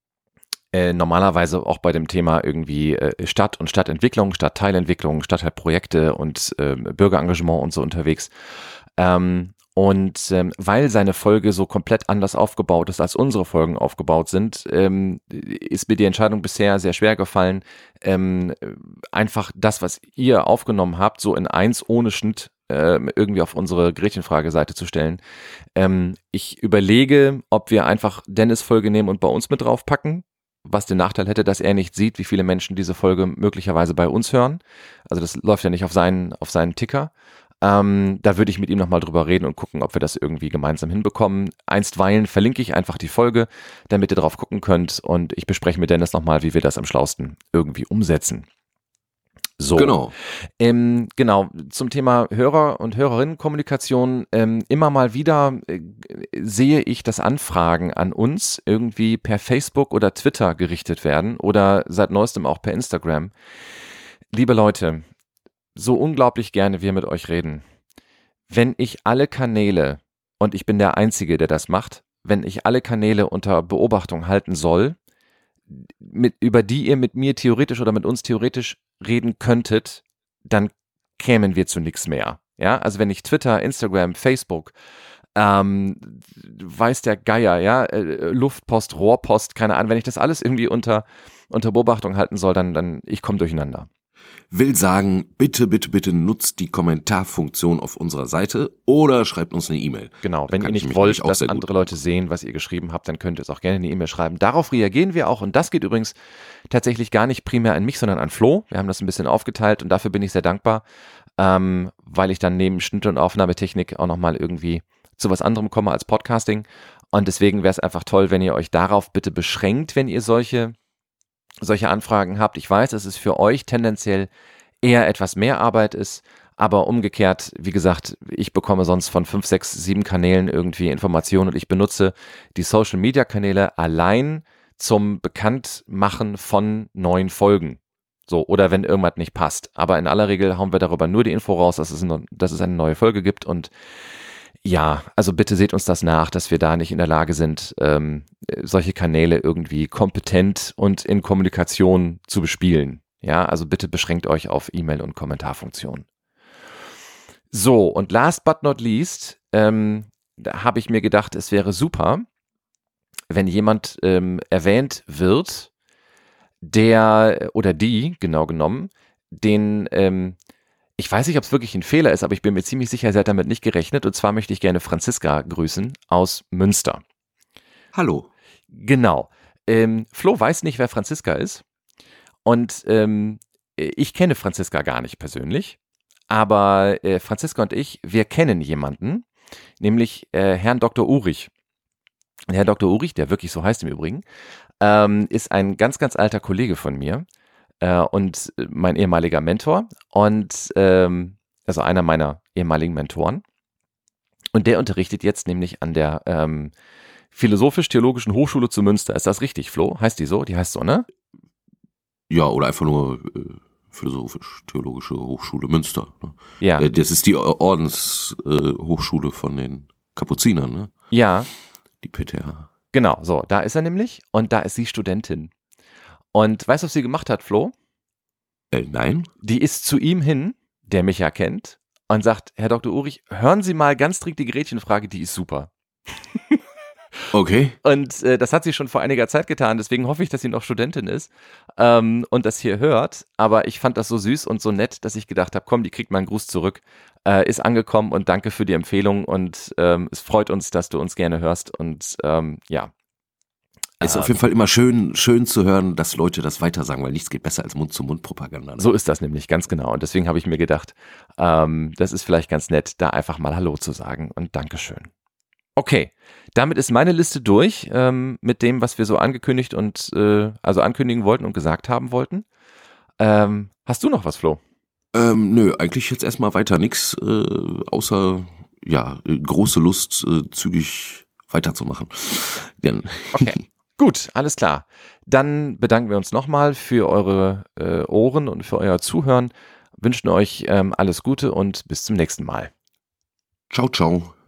Äh, normalerweise auch bei dem Thema irgendwie äh, Stadt und Stadtentwicklung, Stadtteilentwicklung, Stadtteilprojekte und äh, Bürgerengagement und so unterwegs. Ähm, und ähm, weil seine Folge so komplett anders aufgebaut ist, als unsere Folgen aufgebaut sind, ähm, ist mir die Entscheidung bisher sehr schwer gefallen, ähm, einfach das, was ihr aufgenommen habt, so in eins ohne Schnitt äh, irgendwie auf unsere Gretchenfrage-Seite zu stellen. Ähm, ich überlege, ob wir einfach Dennis' Folge nehmen und bei uns mit draufpacken, was den Nachteil hätte, dass er nicht sieht, wie viele Menschen diese Folge möglicherweise bei uns hören. Also das läuft ja nicht auf seinen, auf seinen Ticker. Ähm, da würde ich mit ihm nochmal drüber reden und gucken, ob wir das irgendwie gemeinsam hinbekommen. Einstweilen verlinke ich einfach die Folge, damit ihr drauf gucken könnt und ich bespreche mit Dennis nochmal, wie wir das am schlausten irgendwie umsetzen. So. Genau. Ähm, genau, zum Thema Hörer- und Hörerinnenkommunikation. Ähm, immer mal wieder äh, sehe ich, dass Anfragen an uns irgendwie per Facebook oder Twitter gerichtet werden oder seit neuestem auch per Instagram. Liebe Leute, so unglaublich gerne wir mit euch reden. Wenn ich alle Kanäle, und ich bin der Einzige, der das macht, wenn ich alle Kanäle unter Beobachtung halten soll, mit, über die ihr mit mir theoretisch oder mit uns theoretisch reden könntet, dann kämen wir zu nichts mehr. Ja, also wenn ich Twitter, Instagram, Facebook, ähm, weiß der Geier, ja, äh, Luftpost, Rohrpost, keine Ahnung, wenn ich das alles irgendwie unter, unter Beobachtung halten soll, dann, dann ich komme durcheinander. Will sagen, bitte, bitte, bitte nutzt die Kommentarfunktion auf unserer Seite oder schreibt uns eine E-Mail. Genau, da wenn ihr nicht wollt, dass andere Leute sehen, was ihr geschrieben habt, dann könnt ihr es auch gerne eine E-Mail schreiben. Darauf reagieren wir auch und das geht übrigens tatsächlich gar nicht primär an mich, sondern an Flo. Wir haben das ein bisschen aufgeteilt und dafür bin ich sehr dankbar, ähm, weil ich dann neben Schnitt und Aufnahmetechnik auch nochmal irgendwie zu was anderem komme als Podcasting und deswegen wäre es einfach toll, wenn ihr euch darauf bitte beschränkt, wenn ihr solche solche Anfragen habt. Ich weiß, es ist für euch tendenziell eher etwas mehr Arbeit ist. Aber umgekehrt, wie gesagt, ich bekomme sonst von fünf, sechs, sieben Kanälen irgendwie Informationen und ich benutze die Social-Media-Kanäle allein zum Bekanntmachen von neuen Folgen. So, oder wenn irgendwas nicht passt. Aber in aller Regel hauen wir darüber nur die Info raus, dass es, eine, dass es eine neue Folge gibt. Und ja, also bitte seht uns das nach, dass wir da nicht in der Lage sind, ähm, solche Kanäle irgendwie kompetent und in Kommunikation zu bespielen. Ja, also bitte beschränkt euch auf E-Mail und Kommentarfunktionen. So, und last but not least, ähm, da habe ich mir gedacht, es wäre super, wenn jemand ähm, erwähnt wird, der oder die, genau genommen, den, ähm, ich weiß nicht, ob es wirklich ein Fehler ist, aber ich bin mir ziemlich sicher, sie hat damit nicht gerechnet. Und zwar möchte ich gerne Franziska grüßen aus Münster. Hallo. Genau. Ähm, Flo weiß nicht, wer Franziska ist. Und ähm, ich kenne Franziska gar nicht persönlich. Aber äh, Franziska und ich, wir kennen jemanden, nämlich äh, Herrn Doktor Urich. Herr Doktor Urich, der wirklich so heißt im Übrigen, ähm, ist ein ganz, ganz alter Kollege von mir äh, und mein ehemaliger Mentor und ähm, also einer meiner ehemaligen Mentoren. Und der unterrichtet jetzt nämlich an der ähm, Philosophisch-Theologischen Hochschule zu Münster. Ist das richtig, Flo? Heißt die so? Die heißt so, ne? Ja, oder einfach nur äh, Philosophisch-Theologische Hochschule Münster. Ne? Ja. Äh, das ist die Ordenshochschule äh, von den Kapuzinern, ne? Ja. Die P T H. Genau, so, da ist er nämlich und da ist sie Studentin. Und weißt du, was sie gemacht hat, Flo? Äh, nein. Die ist zu ihm hin, der mich ja kennt, und sagt, Herr Doktor Urich, hören Sie mal ganz strikt die Gretchenfrage, die ist super. Okay. Und äh, das hat sie schon vor einiger Zeit getan, deswegen hoffe ich, dass sie noch Studentin ist ähm, und das hier hört. Aber ich fand das so süß und so nett, dass ich gedacht habe, komm, die kriegt mal einen Gruß zurück. Äh, ist angekommen und danke für die Empfehlung und ähm, es freut uns, dass du uns gerne hörst und ähm, ja. Es ist auf jeden Fall immer schön, schön zu hören, dass Leute das weitersagen, weil nichts geht besser als Mund-zu-Mund-Propaganda. Ne? So ist das nämlich, ganz genau. Und deswegen habe ich mir gedacht, ähm, das ist vielleicht ganz nett, da einfach mal Hallo zu sagen und Dankeschön. Okay, damit ist meine Liste durch ähm, mit dem, was wir so angekündigt und äh, also ankündigen wollten und gesagt haben wollten. Ähm, hast du noch was, Flo? Ähm, nö, eigentlich jetzt erstmal weiter nix, äh, außer ja große Lust, äh, zügig weiterzumachen. Denn okay, gut, alles klar. Dann bedanken wir uns nochmal für eure äh, Ohren und für euer Zuhören. Wünschen euch ähm, alles Gute und bis zum nächsten Mal. Ciao, ciao.